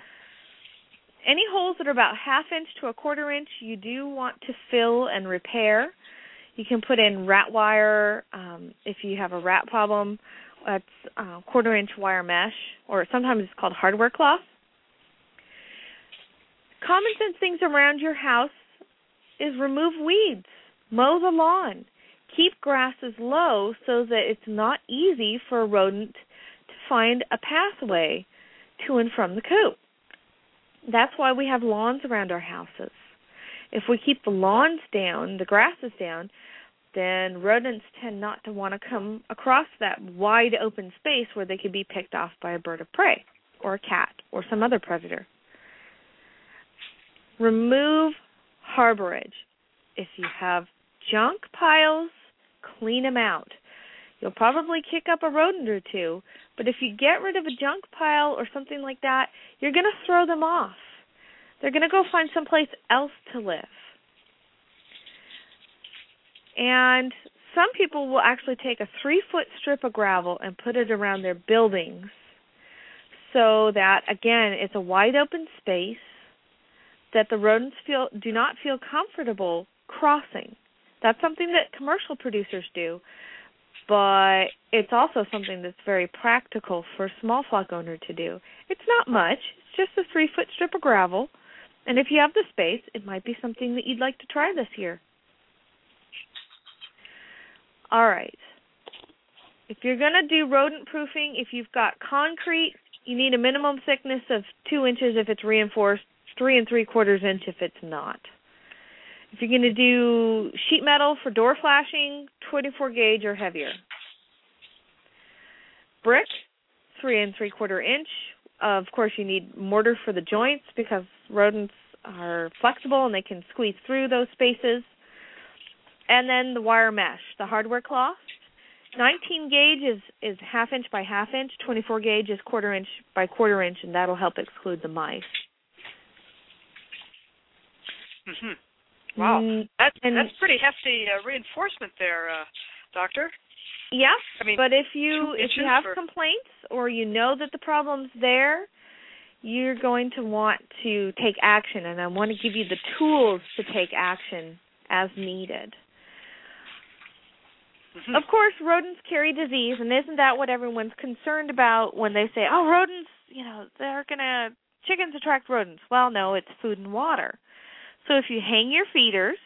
Any holes that are about half inch to a quarter inch, you do want to fill and repair. You can put in rat wire um, if you have a rat problem. That's uh, quarter inch wire mesh, or sometimes it's called hardware cloth. Common sense things around your house is remove weeds, mow the lawn, keep grasses low so that it's not easy for a rodent to find a pathway to and from the coop. That's why we have lawns around our houses. If we keep the lawns down, the grasses down, then rodents tend not to want to come across that wide open space where they could be picked off by a bird of prey or a cat or some other predator. Remove harborage. If you have junk piles, clean them out. You'll probably kick up a rodent or two, but if you get rid of a junk pile or something like that, you're going to throw them off. They're going to go find someplace else to live. And some people will actually take a three-foot strip of gravel and put it around their buildings so that, again, it's a wide open space that the rodents feel do not feel comfortable crossing. That's something that commercial producers do, but it's also something that's very practical for a small flock owner to do. It's not much. It's just a three-foot strip of gravel, and if you have the space, it might be something that you'd like to try this year. All right. If you're going to do rodent proofing, if you've got concrete, you need a minimum thickness of two inches if it's reinforced, three and three quarters inch if it's not. If you're going to do sheet metal for door flashing, twenty-four gauge or heavier. Brick, three and three quarter inch. Uh, of course, you need mortar for the joints because rodents are flexible and they can squeeze through those spaces. And then the wire mesh, the hardware cloth. nineteen gauge is, is half inch by half inch. twenty-four gauge is quarter inch by quarter inch, and that'll help exclude the mice. Mm-hmm. Wow, mm, that's and, that's pretty hefty uh, reinforcement there, uh, Doctor. Yeah, I mean, but if you if you have for... complaints or you know that the problem's there, you're going to want to take action, and I want to give you the tools to take action as needed. Mm-hmm. Of course, rodents carry disease, and isn't that what everyone's concerned about when they say, oh, rodents, you know, they're going to, chickens attract rodents. Well, no, it's food and water. So if you hang your feeders,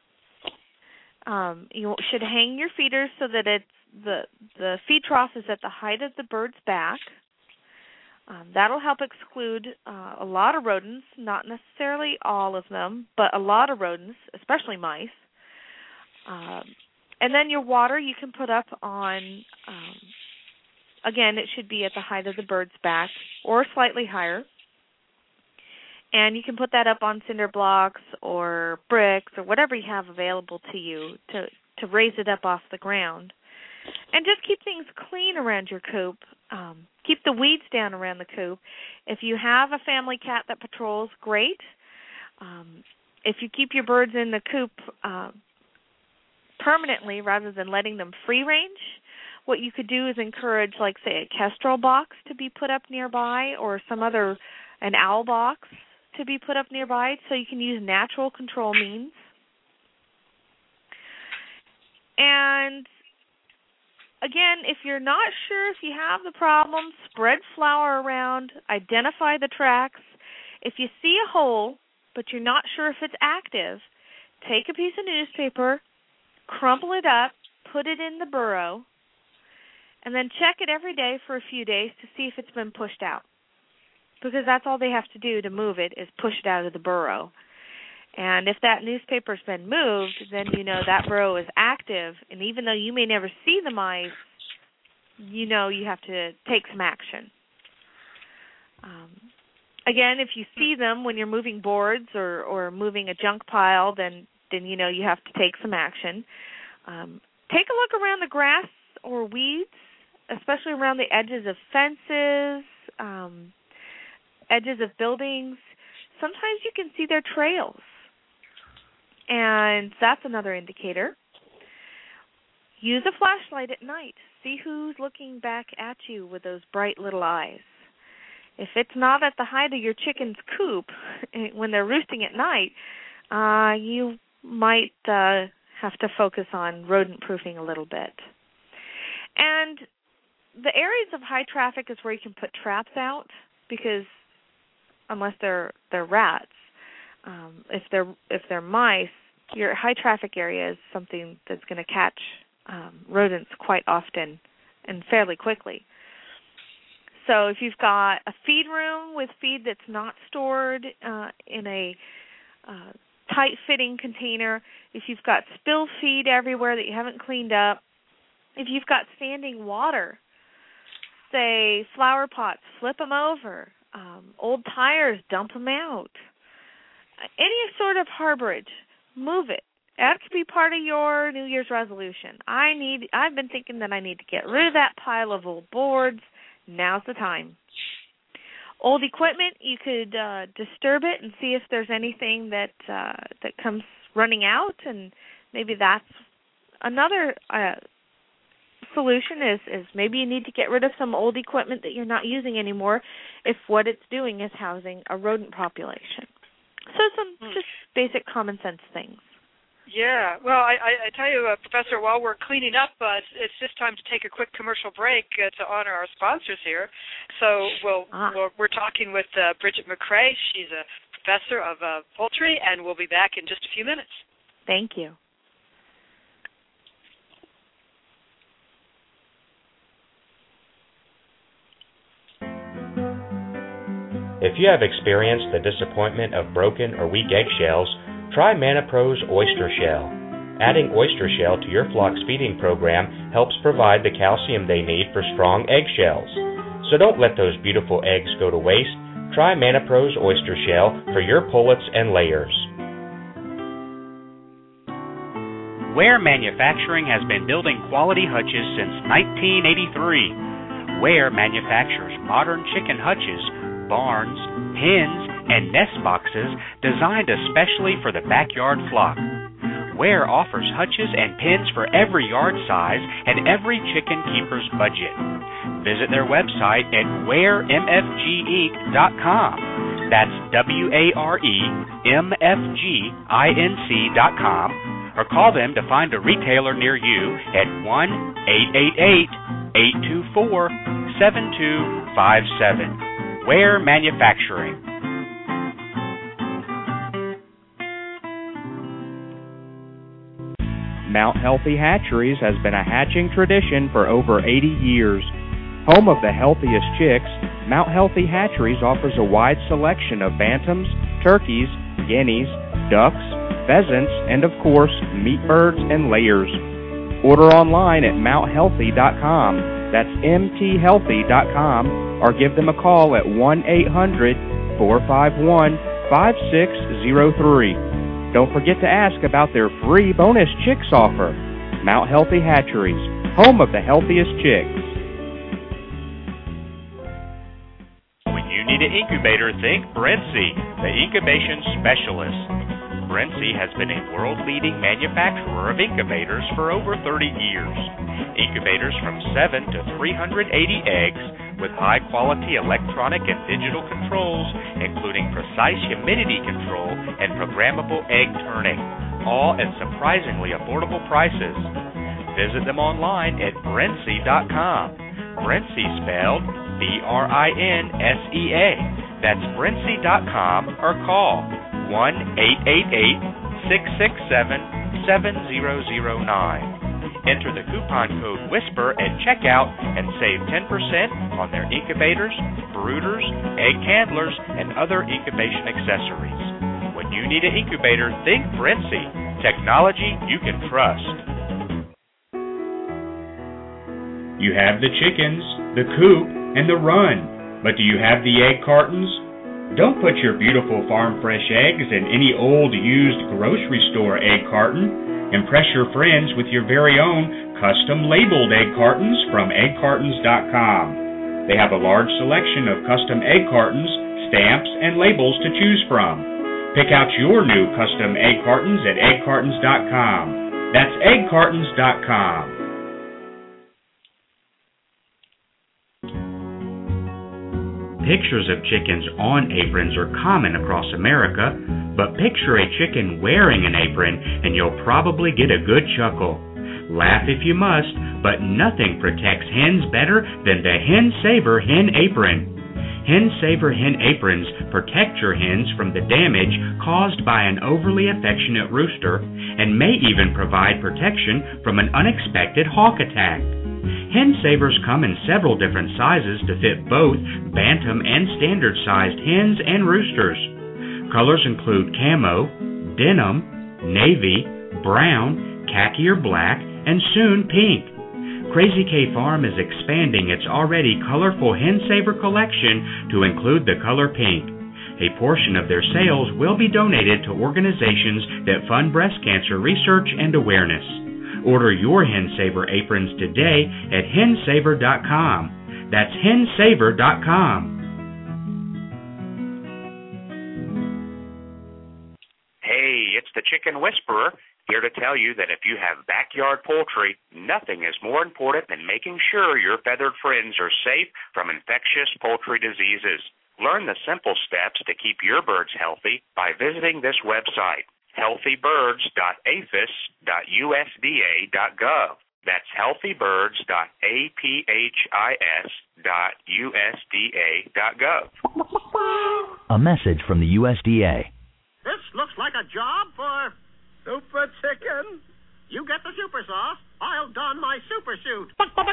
um, you should hang your feeders so that it's the, the feed trough is at the height of the bird's back. Um, that'll help exclude uh, a lot of rodents, not necessarily all of them, but a lot of rodents, especially mice. Um, And then your water you can put up on, um, again, it should be at the height of the bird's back or slightly higher. And you can put that up on cinder blocks or bricks or whatever you have available to you to, to raise it up off the ground. And just keep things clean around your coop. Um, keep the weeds down around the coop. If you have a family cat that patrols, great. Um, if you keep your birds in the coop uh, permanently rather than letting them free range, what you could do is encourage, like, say, a kestrel box to be put up nearby or some other, an owl box to be put up nearby so you can use natural control means. And, again, if you're not sure if you have the problem, spread flour around, identify the tracks. If you see a hole but you're not sure if it's active, take a piece of newspaper, crumple it up, put it in the burrow, and then check it every day for a few days to see if it's been pushed out. Because that's all they have to do to move it is push it out of the burrow. And if that newspaper's been moved, then you know that burrow is active, and even though you may never see the mice, you know you have to take some action. Um, again, if you see them when you're moving boards or, or moving a junk pile, then then you know you have to take some action. Um, take a look around the grass or weeds, especially around the edges of fences, um, edges of buildings. Sometimes you can see their trails, and that's another indicator. Use a flashlight at night. See who's looking back at you with those bright little eyes. If it's not at the height of your chicken's coop when they're roosting at night, uh, you might uh, have to focus on rodent proofing a little bit. And the areas of high traffic is where you can put traps out, because unless they're they're rats, um, if they're if they're mice, your high traffic area is something that's going to catch um, rodents quite often and fairly quickly. So if you've got a feed room with feed that's not stored uh, in a uh, tight-fitting container, if you've got spill feed everywhere that you haven't cleaned up, if you've got standing water, say flower pots, flip them over, um, old tires, dump them out. Any sort of harborage, move it. That could be part of your New Year's resolution. I need. I've been thinking that I need to get rid of that pile of old boards. Now's the time. Old equipment, you could uh, disturb it and see if there's anything that uh, that comes running out, and maybe that's another uh, solution. Is is maybe you need to get rid of some old equipment that you're not using anymore, if what it's doing is housing a rodent population. So some hmm. just basic common sense things. Yeah, well, I, I, I tell you, uh, Professor, while we're cleaning up, uh, it's, it's just time to take a quick commercial break uh, to honor our sponsors here. So we'll, ah. we'll, we're talking with uh, Bridget McCrae. She's a professor of uh, poultry, and we'll be back in just a few minutes. Thank you. If you have experienced the disappointment of broken or weak eggshells, try ManaPro's Oyster Shell. Adding oyster shell to your flock's feeding program helps provide the calcium they need for strong eggshells. So don't let those beautiful eggs go to waste. Try ManaPro's Oyster Shell for your pullets and layers. Ware Manufacturing has been building quality hutches since nineteen eighty-three. Ware manufactures modern chicken hutches, barns, pens, and nest boxes designed especially for the backyard flock. Ware offers hutches and pens for every yard size and every chicken keeper's budget. Visit their website at ware m f g inc dot com. That's W A R E M F G I N C dot com, or call them to find a retailer near you at one eight eight eight, eight two four, seven two five seven. Ware Manufacturing. Mount Healthy Hatcheries has been a hatching tradition for over eighty years. Home of the healthiest chicks, Mount Healthy Hatcheries offers a wide selection of bantams, turkeys, guineas, ducks, pheasants, and of course, meat birds and layers. Order online at mount healthy dot com. That's m t healthy dot com, or give them a call at one eight hundred, four five one, five six zero three. Don't forget to ask about their free bonus chicks offer. Mount Healthy Hatcheries, home of the healthiest chicks. When you need an incubator, think Brency, the incubation specialist. Brency has been a world-leading manufacturer of incubators for over thirty years. Incubators from seven to three hundred eighty eggs with high-quality electronic and digital controls, including precise humidity control and programmable egg turning, all at surprisingly affordable prices. Visit them online at brency dot com. Brency spelled B R I N S E A. That's brency dot com, or call one eight eight eight, six six seven, seven zero zero nine. Enter the coupon code WHISPER at checkout and save ten percent on their incubators, brooders, egg handlers, and other incubation accessories. When you need an incubator, think Brency. Technology you can trust. You have the chickens, the coop, and the run, but do you have the egg cartons? Don't put your beautiful farm fresh eggs in any old used grocery store egg carton. Impress your friends with your very own custom labeled egg cartons from egg cartons dot com. They have a large selection of custom egg cartons, stamps, and labels to choose from. Pick out your new custom egg cartons at egg cartons dot com. That's egg cartons dot com. Pictures of chickens on aprons are common across America, but picture a chicken wearing an apron and you'll probably get a good chuckle. Laugh if you must, but nothing protects hens better than the Hen Saver Hen Apron. Hen Saver Hen Aprons protect your hens from the damage caused by an overly affectionate rooster and may even provide protection from an unexpected hawk attack. Hen Savers come in several different sizes to fit both bantam and standard-sized hens and roosters. Colors include camo, denim, navy, brown, khaki or black, and soon pink. Crazy K Farm is expanding its already colorful Hen Saver collection to include the color pink. A portion of their sales will be donated to organizations that fund breast cancer research and awareness. Order your Hen Saver aprons today at hen saver dot com. That's hen saver dot com. Hey, it's the Chicken Whisperer, here to tell you that if you have backyard poultry, nothing is more important than making sure your feathered friends are safe from infectious poultry diseases. Learn the simple steps to keep your birds healthy by visiting this website, healthy birds dot a f i s dot u s d a dot gov. That's healthy birds dot a p h i s dot u s d a dot gov. A message from the U S D A. This looks like a job for Super Chicken. You get the super sauce, I'll don my super suit.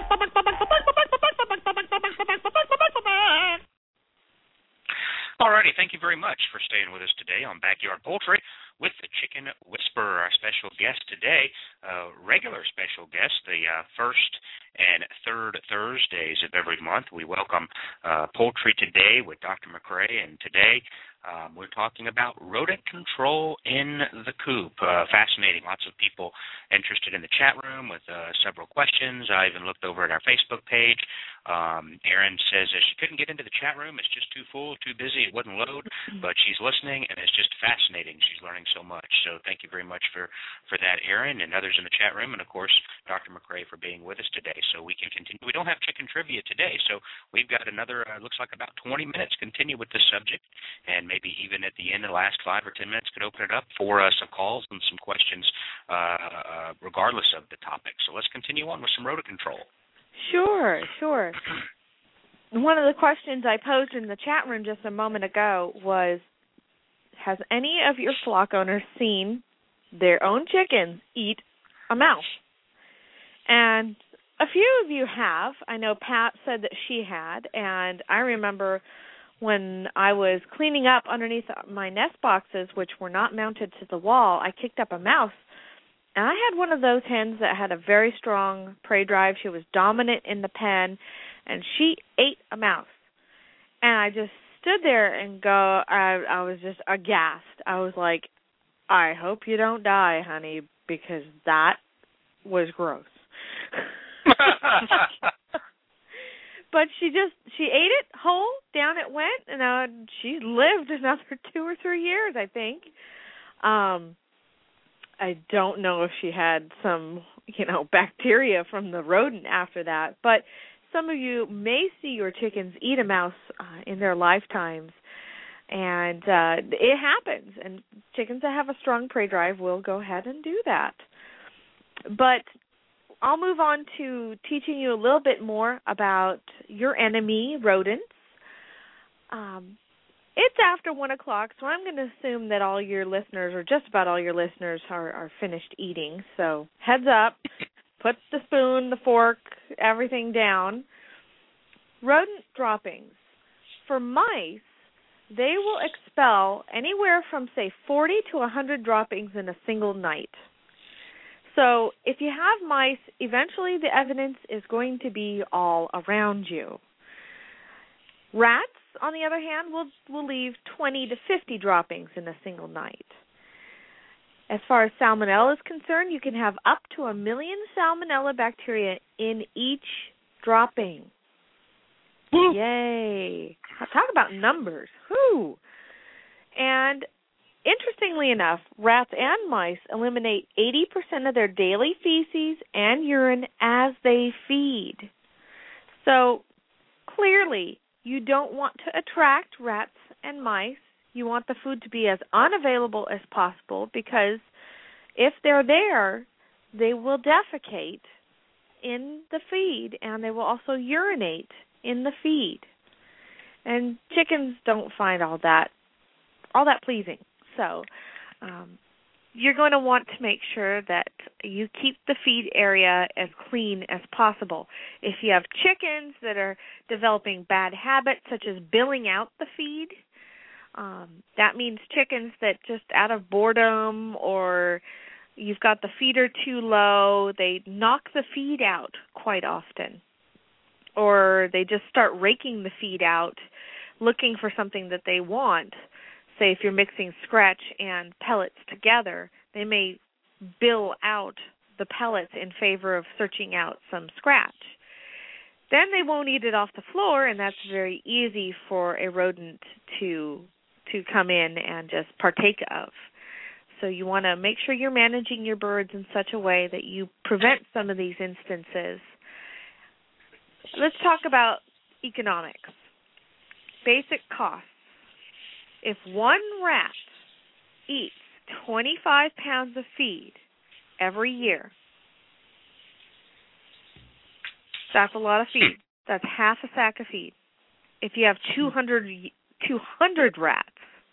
Alrighty, thank you very much for staying with us today on Backyard Poultry with the Chicken Whisperer. Our special guest today, uh, regular special guest, the uh, first and third Thursdays of every month. We welcome uh, Poultry Today with Doctor McCrae, and today um, we're talking about rodent control in the coop. Uh, fascinating. Lots of people interested in the chat room with uh, several questions. I even looked over at our Facebook page. Um, Erin says that she couldn't get into the chat room. It's just too full, too busy. It wouldn't load, but she's listening, and it's just fascinating. She's learning so much. So thank you very much for, for that, Erin, and others in the chat room, and, of course, Doctor McCrae for being with us today so we can continue. We don't have chicken trivia today, so we've got another, uh, looks like about twenty minutes to continue with this subject, and maybe even at the end of the last five or ten minutes could open it up for uh, some calls and some questions uh, uh, regardless of the topic. So let's continue on with some rodent control. Sure, sure. One of the questions I posed in the chat room just a moment ago was, has any of your flock owners seen their own chickens eat a mouse? And a few of you have. I know Pat said that she had, and I remember when I was cleaning up underneath my nest boxes, which were not mounted to the wall, I kicked up a mouse. And I had one of those hens that had a very strong prey drive. She was dominant in the pen, and she ate a mouse. And I just stood there and go, I, I was just aghast. I was like, I hope you don't die, honey, because that was gross. But she just, she ate it whole, down it went, and uh, she lived another two or three years, I think. Um, I don't know if she had some, you know, bacteria from the rodent after that, but some of you may see your chickens eat a mouse uh, in their lifetimes, and uh, it happens, and chickens that have a strong prey drive will go ahead and do that. But I'll move on to teaching you a little bit more about your enemy, rodents. Um, it's after one o'clock, so I'm going to assume that all your listeners, or just about all your listeners, are, are finished eating. So heads up, put the spoon, the fork, everything down. Rodent droppings. For mice, they will expel anywhere from, say, forty to one hundred droppings in a single night. So if you have mice, eventually the evidence is going to be all around you. Rats, on the other hand, will will leave twenty to fifty droppings in a single night. As far as salmonella is concerned, you can have up to a million salmonella bacteria in each dropping. Yay. Talk about numbers. Whew. And interestingly enough, rats and mice eliminate eighty percent of their daily feces and urine as they feed. So clearly, you don't want to attract rats and mice. You want the food to be as unavailable as possible, because if they're there, they will defecate in the feed, and they will also urinate in the feed. And chickens don't find all that all that pleasing. So um, you're going to want to make sure that you keep the feed area as clean as possible. If you have chickens that are developing bad habits, such as billing out the feed, Um, that means chickens that just out of boredom or you've got the feeder too low, they knock the feed out quite often. Or they just start raking the feed out looking for something that they want. Say if you're mixing scratch and pellets together, they may bill out the pellets in favor of searching out some scratch. Then they won't eat it off the floor, and that's very easy for a rodent to to come in and just partake of. So you want to make sure you're managing your birds in such a way that you prevent some of these instances. Let's talk about economics. Basic costs. If one rat eats twenty-five pounds of feed every year, that's a lot of feed. That's half a sack of feed. If you have two hundred, two hundred rats,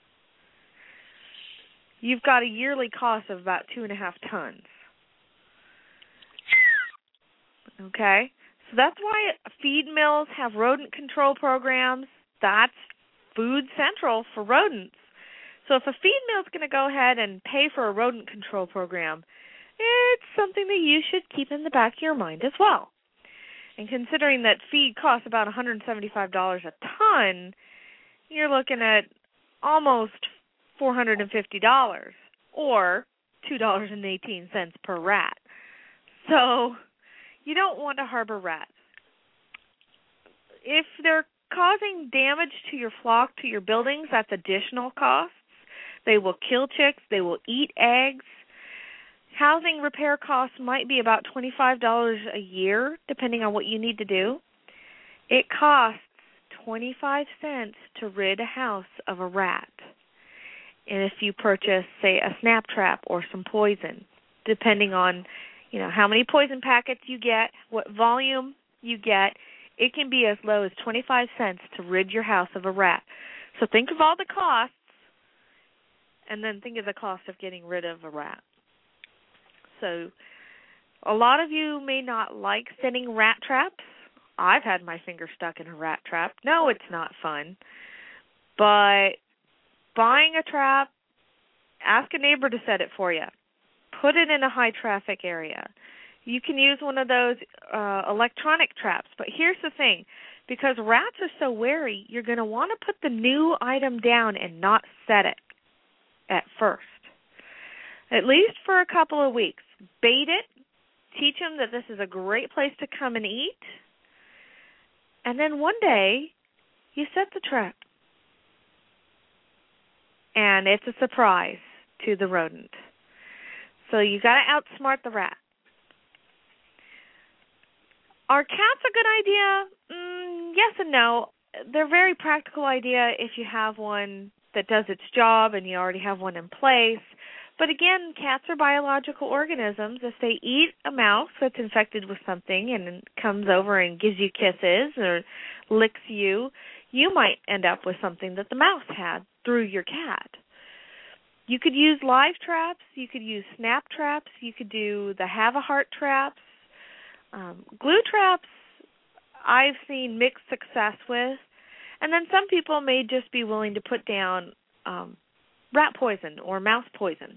you've got a yearly cost of about two and a half tons. Okay? So that's why feed mills have rodent control programs. That's food central for rodents. So if a feed mill is going to go ahead and pay for a rodent control program, it's something that you should keep in the back of your mind as well. And considering that feed costs about one hundred seventy-five dollars a ton, you're looking at almost four hundred fifty dollars or two dollars and eighteen cents per rat. So you don't want to harbor rats. If they're causing damage to your flock, to your buildings, that's additional costs. They will kill chicks. They will eat eggs. Housing repair costs might be about twenty-five dollars a year, depending on what you need to do. It costs twenty-five cents to rid a house of a rat. And if you purchase, say, a snap trap or some poison, depending on, you know, how many poison packets you get, what volume you get, it can be as low as twenty-five cents to rid your house of a rat. So think of all the costs, and then think of the cost of getting rid of a rat. So a lot of you may not like setting rat traps. I've had my finger stuck in a rat trap. No, it's not fun. But buying a trap, ask a neighbor to set it for you. Put it in a high-traffic area. You can use one of those uh, electronic traps. But here's the thing. Because rats are so wary, you're going to want to put the new item down and not set it at first. At least for a couple of weeks. Bait it. Teach them that this is a great place to come and eat. And then one day, you set the trap. And it's a surprise to the rodent. So you got to outsmart the rat. Are cats a good idea? Mm, yes and no. They're a very practical idea if you have one that does its job and you already have one in place. But again, cats are biological organisms. If they eat a mouse that's infected with something and comes over and gives you kisses or licks you, you might end up with something that the mouse had through your cat. You could use live traps. You could use snap traps. You could do the have-a-heart traps. Um, glue traps I've seen mixed success with. And then some people may just be willing to put down um, rat poison or mouse poison.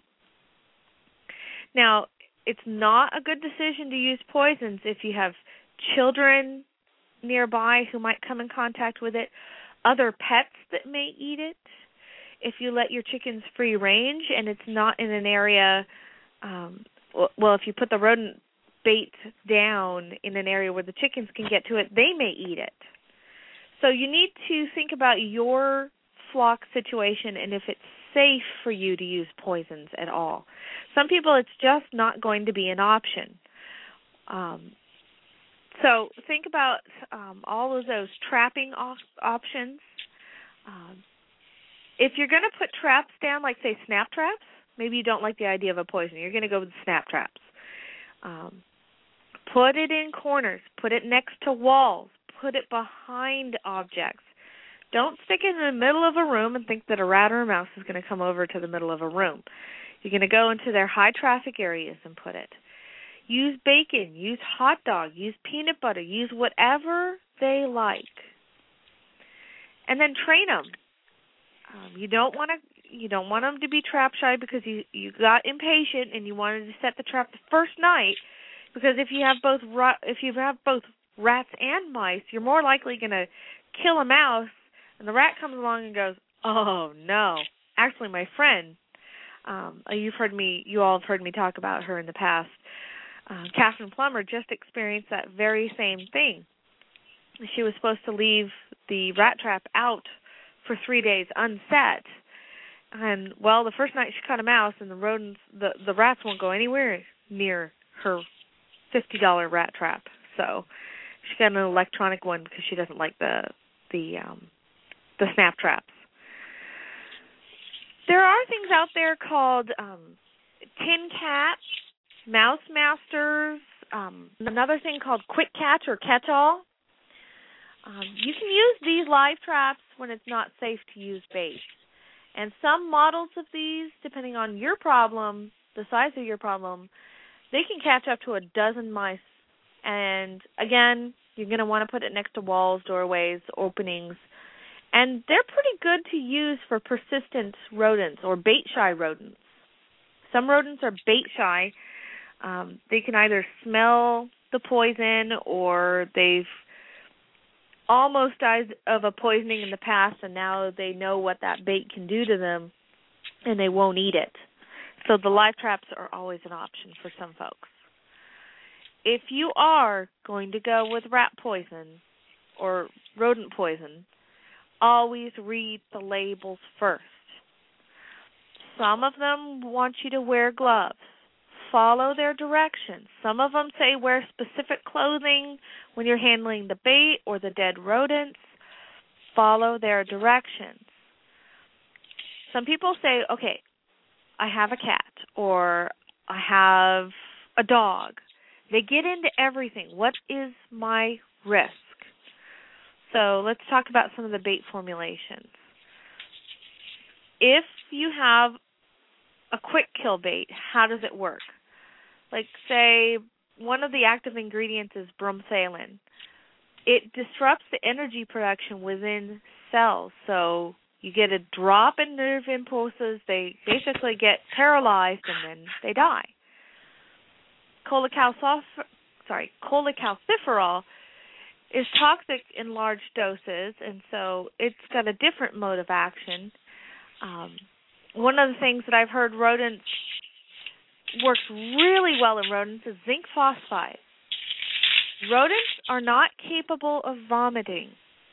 Now, it's not a good decision to use poisons if you have children nearby who might come in contact with it, other pets that may eat it. If you let your chickens free range and it's not in an area, um, well, if you put the rodent bait down in an area where the chickens can get to it, they may eat it. So you need to think about your flock situation and if it's safe for you to use poisons at all. Some people, it's just not going to be an option. Um, so think about um, all of those trapping op- options. Um, if you're going to put traps down, like, say, snap traps, maybe you don't like the idea of a poison. You're going to go with snap traps. Um, put it in corners. Put it next to walls. Put it behind objects. Don't stick it in the middle of a room and think that a rat or a mouse is going to come over to the middle of a room. You're going to go into their high-traffic areas and put it. Use bacon. Use hot dog. Use peanut butter. Use whatever they like. And then train them. Um, you don't want to you don't want them to be trap shy because you you got impatient and you wanted to set the trap the first night. Because if you have both ra- if you have both rats and mice, you're more likely going to kill a mouse, and the rat comes along and goes, "Oh no!" Actually, my friend, um, you've heard me, you all have heard me talk about her in the past. Uh, Catherine Plummer just experienced that very same thing. She was supposed to leave the rat trap out for three days unset, and well, the first night she caught a mouse, and the rodents, the the rats won't go anywhere near her fifty dollar rat trap. So she got an electronic one because she doesn't like the the um, the snap traps. There are things out there called um, Tin Cat, Mouse Masters, um, another thing called Quick Catch or Catch All. Um, you can use these live traps when it's not safe to use bait. And some models of these, depending on your problem, the size of your problem, they can catch up to a dozen mice. And again, you're going to want to put it next to walls, doorways, openings. And they're pretty good to use for persistent rodents or bait-shy rodents. Some rodents are bait-shy. Um, they can either smell the poison or they've almost died of a poisoning in the past, and now they know what that bait can do to them, and they won't eat it. So the live traps are always an option for some folks. If you are going to go with rat poison or rodent poison, always read the labels first. Some of them want you to wear gloves. Follow their directions. Some of them say wear specific clothing when you're handling the bait or the dead rodents. Follow their directions. Some people say, okay, I have a cat or I have a dog. They get into everything. What is my risk? So let's talk about some of the bait formulations. If you have a quick kill bait, how does it work? Like, say, one of the active ingredients is bromelain. It disrupts the energy production within cells. So you get a drop in nerve impulses, they basically get paralyzed, and then they die. Cholecalcif- sorry, cholecalciferol is toxic in large doses, and so it's got a different mode of action. Um, one of the things that I've heard rodents works really well in rodents is zinc phosphide. Rodents are not capable of vomiting.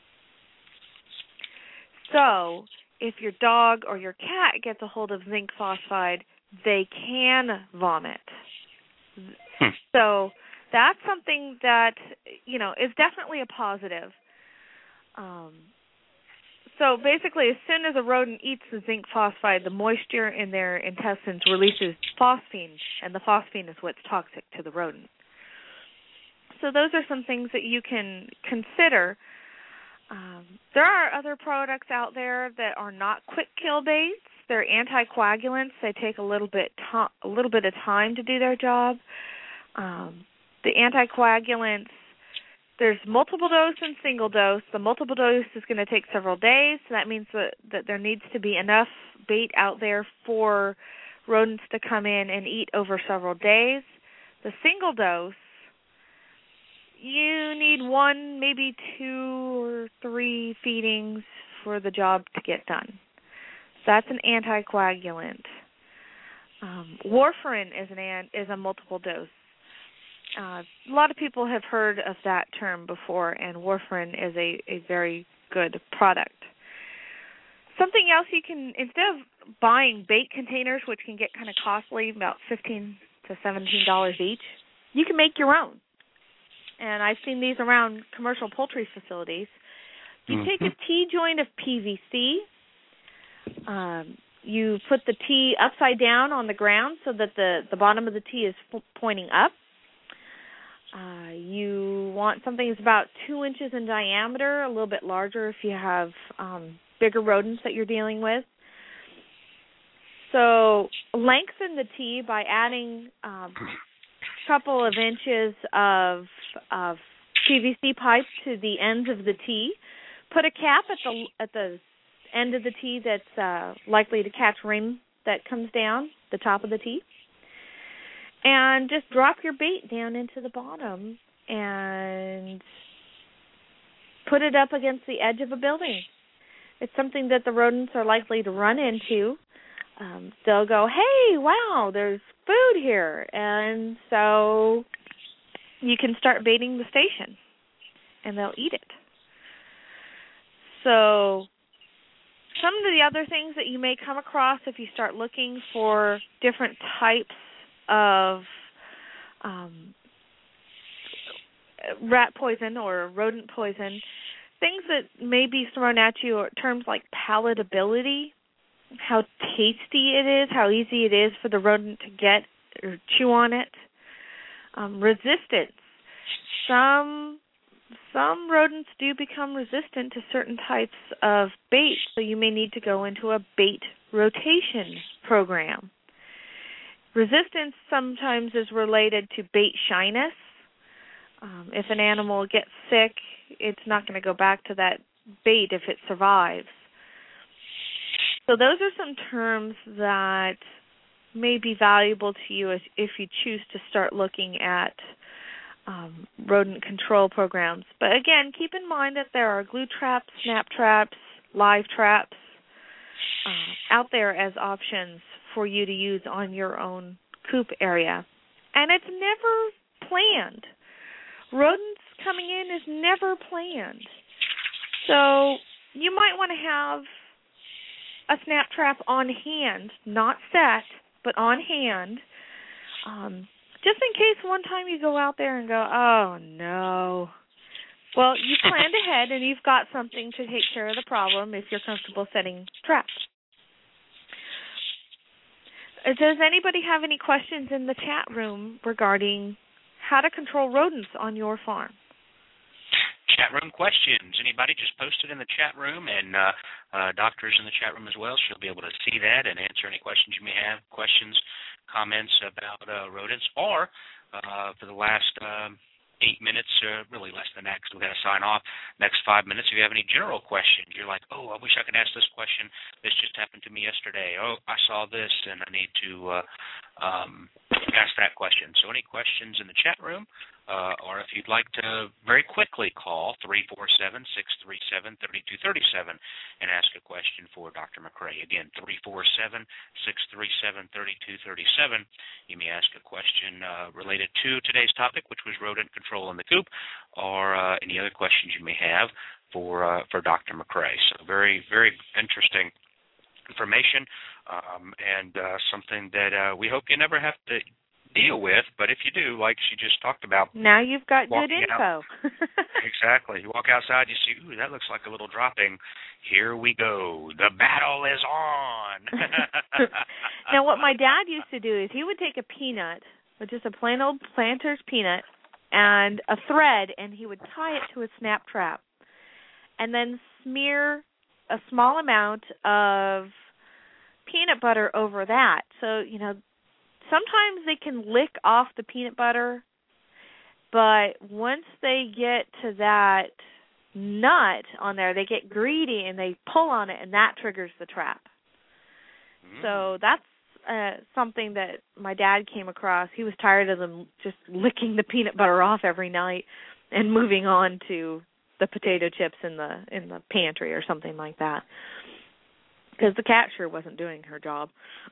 So if your dog or your cat gets a hold of zinc phosphide, they can vomit. Hmm. So that's something that, you know, is definitely a positive. Um, so basically, as soon as a rodent eats the zinc phosphide, the moisture in their intestines releases phosphine, and the phosphine is what's toxic to the rodent. So those are some things that you can consider. Um, there are other products out there that are not quick kill baits. They're anticoagulants. They take a little bit to- a little bit of time to do their job. Um, the anticoagulants, there's multiple dose and single dose. The multiple dose is going to take several days, so that means that, that there needs to be enough bait out there for rodents to come in and eat over several days. The single dose, you need one, maybe two or three feedings for the job to get done. So that's an anticoagulant. Um, warfarin is an, an is a multiple dose. Uh, a lot of people have heard of that term before, and warfarin is a, a very good product. Something else you can, instead of buying bait containers, which can get kind of costly, about fifteen to seventeen dollars each, you can make your own. And I've seen these around commercial poultry facilities. You mm-hmm. take a T-joint of P V C. Um, you put the T upside down on the ground so that the, the bottom of the T is f- pointing up. Uh, you want something that's about two inches in diameter, a little bit larger if you have um, bigger rodents that you're dealing with. So lengthen the T by adding um, a couple of inches of, of P V C pipe to the ends of the T. Put a cap at the at the end of the tee that's uh, likely to catch rain that comes down the top of the tee. And just drop your bait down into the bottom and put it up against the edge of a building. It's something that the rodents are likely to run into. Um, they'll go, hey, wow, there's food here. And so you can start baiting the station, and they'll eat it. So some of the other things that you may come across if you start looking for different types of um, rat poison or rodent poison, things that may be thrown at you are terms like palatability, how tasty it is, how easy it is for the rodent to get or chew on it. Um, resistance. Some some rodents do become resistant to certain types of bait, so you may need to go into a bait rotation program. Resistance sometimes is related to bait shyness. Um, if an animal gets sick, it's not going to go back to that bait if it survives. So those are some terms that may be valuable to you if, if you choose to start looking at um, rodent control programs. But again, keep in mind that there are glue traps, snap traps, live traps uh, out there as options for you to use on your own coop area. And it's never planned. Rodents coming in is never planned. So you might want to have a snap trap on hand, not set, but on hand, um, just in case one time you go out there and go, oh, no. Well, you planned ahead and you've got something to take care of the problem if you're comfortable setting traps. Does anybody have any questions in the chat room regarding how to control rodents on your farm? Chat room questions. Anybody just post it in the chat room, and uh, uh, Doctor's in the chat room as well. She'll be able to see that and answer any questions you may have, questions, comments about uh, rodents, or uh, for the last um, eight minutes, uh, really less than that because we've got to sign off, next five minutes, if you have any general questions, you're like, oh, I wish I could ask this question. This just happened to me yesterday. Oh, I saw this, and I need to uh, um, ask that question. So any questions in the chat room? Uh, or if you'd like to very quickly call three four seven, six three seven, three two three seven and ask a question for Doctor McCrae. Again, three four seven, six three seven, three two three seven. You may ask a question uh, related to today's topic, which was rodent control in the coop, or uh, any other questions you may have for uh, for Doctor McCrae. So very, very interesting information um, and uh, something that uh, we hope you never have to deal with, but if you do, like she just talked about, now you've got good info. Exactly. You walk outside, you see, ooh, that looks like a little dropping. Here we go. The battle is on. Now, what my dad used to do is he would take a peanut, or just a plain old planter's peanut, and a thread, and he would tie it to a snap trap, and then smear a small amount of peanut butter over that. So, you know, sometimes they can lick off the peanut butter, but once they get to that nut on there, they get greedy and they pull on it, and that triggers the trap. Mm. So that's uh, something that my dad came across. He was tired of them just licking the peanut butter off every night and moving on to the potato chips in the in the pantry or something like that, because the cat sure wasn't doing her job.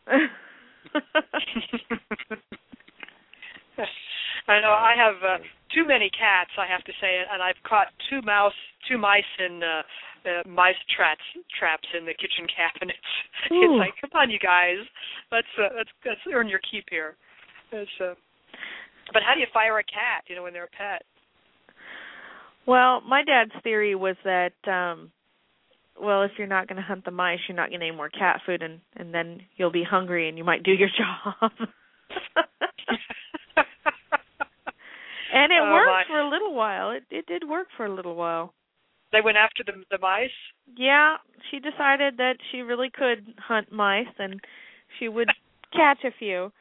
I know I have uh, too many cats, I have to say, and I've caught two mouse, two mice in uh, uh, mice traps traps in the kitchen cabinets. Ooh. It's like, come on, you guys, let's uh, let's let's earn your keep here. It's, uh, but how do you fire a cat? You know, when they're a pet. Well, my dad's theory was that, um, well, if you're not going to hunt the mice, you're not going to eat more cat food, and, and then you'll be hungry and you might do your job. And it oh, worked my. for a little while. It it did work for a little while. They went after the the mice? Yeah, she decided that she really could hunt mice, and she would catch a few.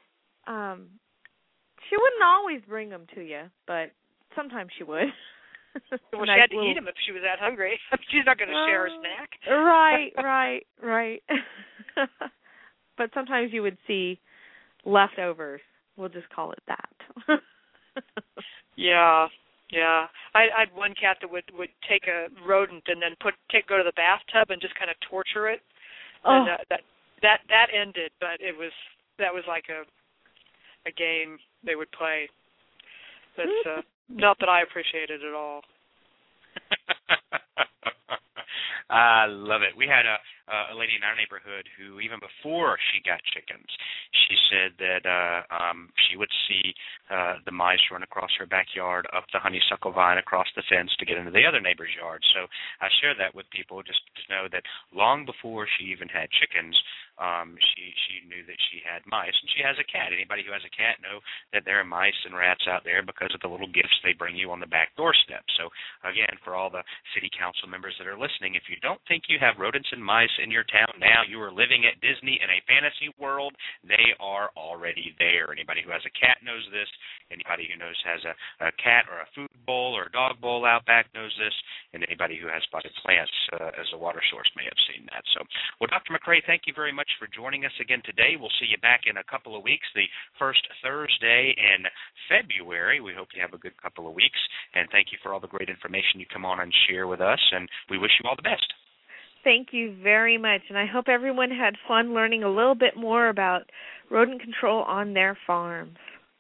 Um, she wouldn't always bring them to you, but sometimes she would. Well, nice she had to little... eat them if she was that hungry. She's not going to uh, share her snack. Right, right, right. But sometimes you would see leftovers. We'll just call it that. Yeah, yeah. I, I had one cat that would, would take a rodent and then put take go to the bathtub and just kind of torture it. Oh. And uh, that that that ended, but it was that was like a a game they would play. That's uh, not that I appreciated at all. I love it. We had a, a lady in our neighborhood who, even before she got chickens, she said that uh, um, she would see uh, the mice run across her backyard, up the honeysuckle vine, across the fence to get into the other neighbor's yard. So I share that with people just to know that long before she even had chickens, um, she she knew that she had mice, and she has a cat. Anybody who has a cat know that there are mice and rats out there because of the little gifts they bring you on the back doorstep. So again, for all the city council members that are listening, if you don't think you have rodents and mice in your town now, you are living at Disney in a fantasy world. They are already there. Anybody who has a cat knows this. Anybody who knows has a, a cat or a food bowl or a dog bowl out back knows this. And anybody who has potted plants uh, as a water source may have seen that. So, well, Doctor McCrae, thank you very much for joining us again today. We'll see you back in a couple of weeks, the first Thursday in February. We hope you have a good couple of weeks. And thank you for all the great information you come on and share with us. And we wish you all the best. Thank you very much, and I hope everyone had fun learning a little bit more about rodent control on their farms.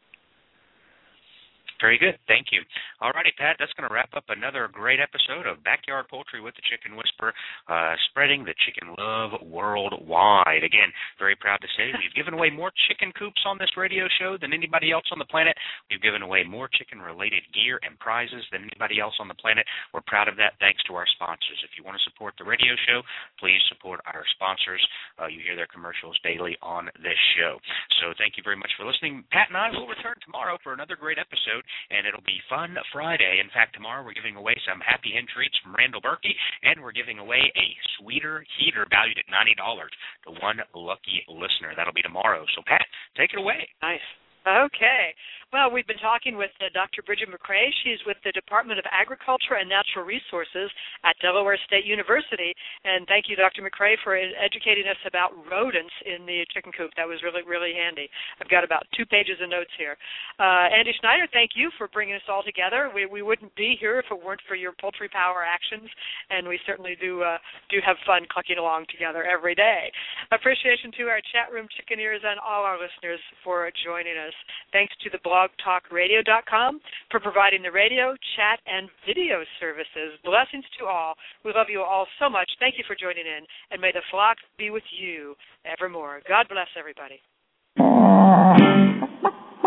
Very good. Thank you. All righty, Pat, that's going to wrap up another great episode of Backyard Poultry with the Chicken Whisperer, uh, spreading the chicken love worldwide. Again, very proud to say we've given away more chicken coops on this radio show than anybody else on the planet. We've given away more chicken-related gear and prizes than anybody else on the planet. We're proud of that thanks to our sponsors. If you want to support the radio show, please support our sponsors. Uh, you hear their commercials daily on this show. So thank you very much for listening. Pat and I will return tomorrow for another great episode, and it'll be Fun Friday. In fact, tomorrow we're giving away some Happy Hen treats from Randall Berkey, and we're giving away a Sweeter Heater valued at ninety dollars to one lucky listener. That'll be tomorrow. So, Pat, take it away. Nice. Okay. Well, we've been talking with uh, Doctor Bridget McCrae. She's with the Department of Agriculture and Natural Resources at Delaware State University. And thank you, Doctor McCrae, for educating us about rodents in the chicken coop. That was really, really handy. I've got about two pages of notes here. Uh, Andy Schneider, thank you for bringing us all together. We, we wouldn't be here if it weren't for your Poultry Power actions, and we certainly do uh, do have fun clucking along together every day. Appreciation to our chat room chickeneers and all our listeners for joining us. Thanks to the blog talk radio dot com for providing the radio, chat, and video services. Blessings to all. We love you all so much. Thank you for joining in, and may the flock be with you evermore. God bless everybody.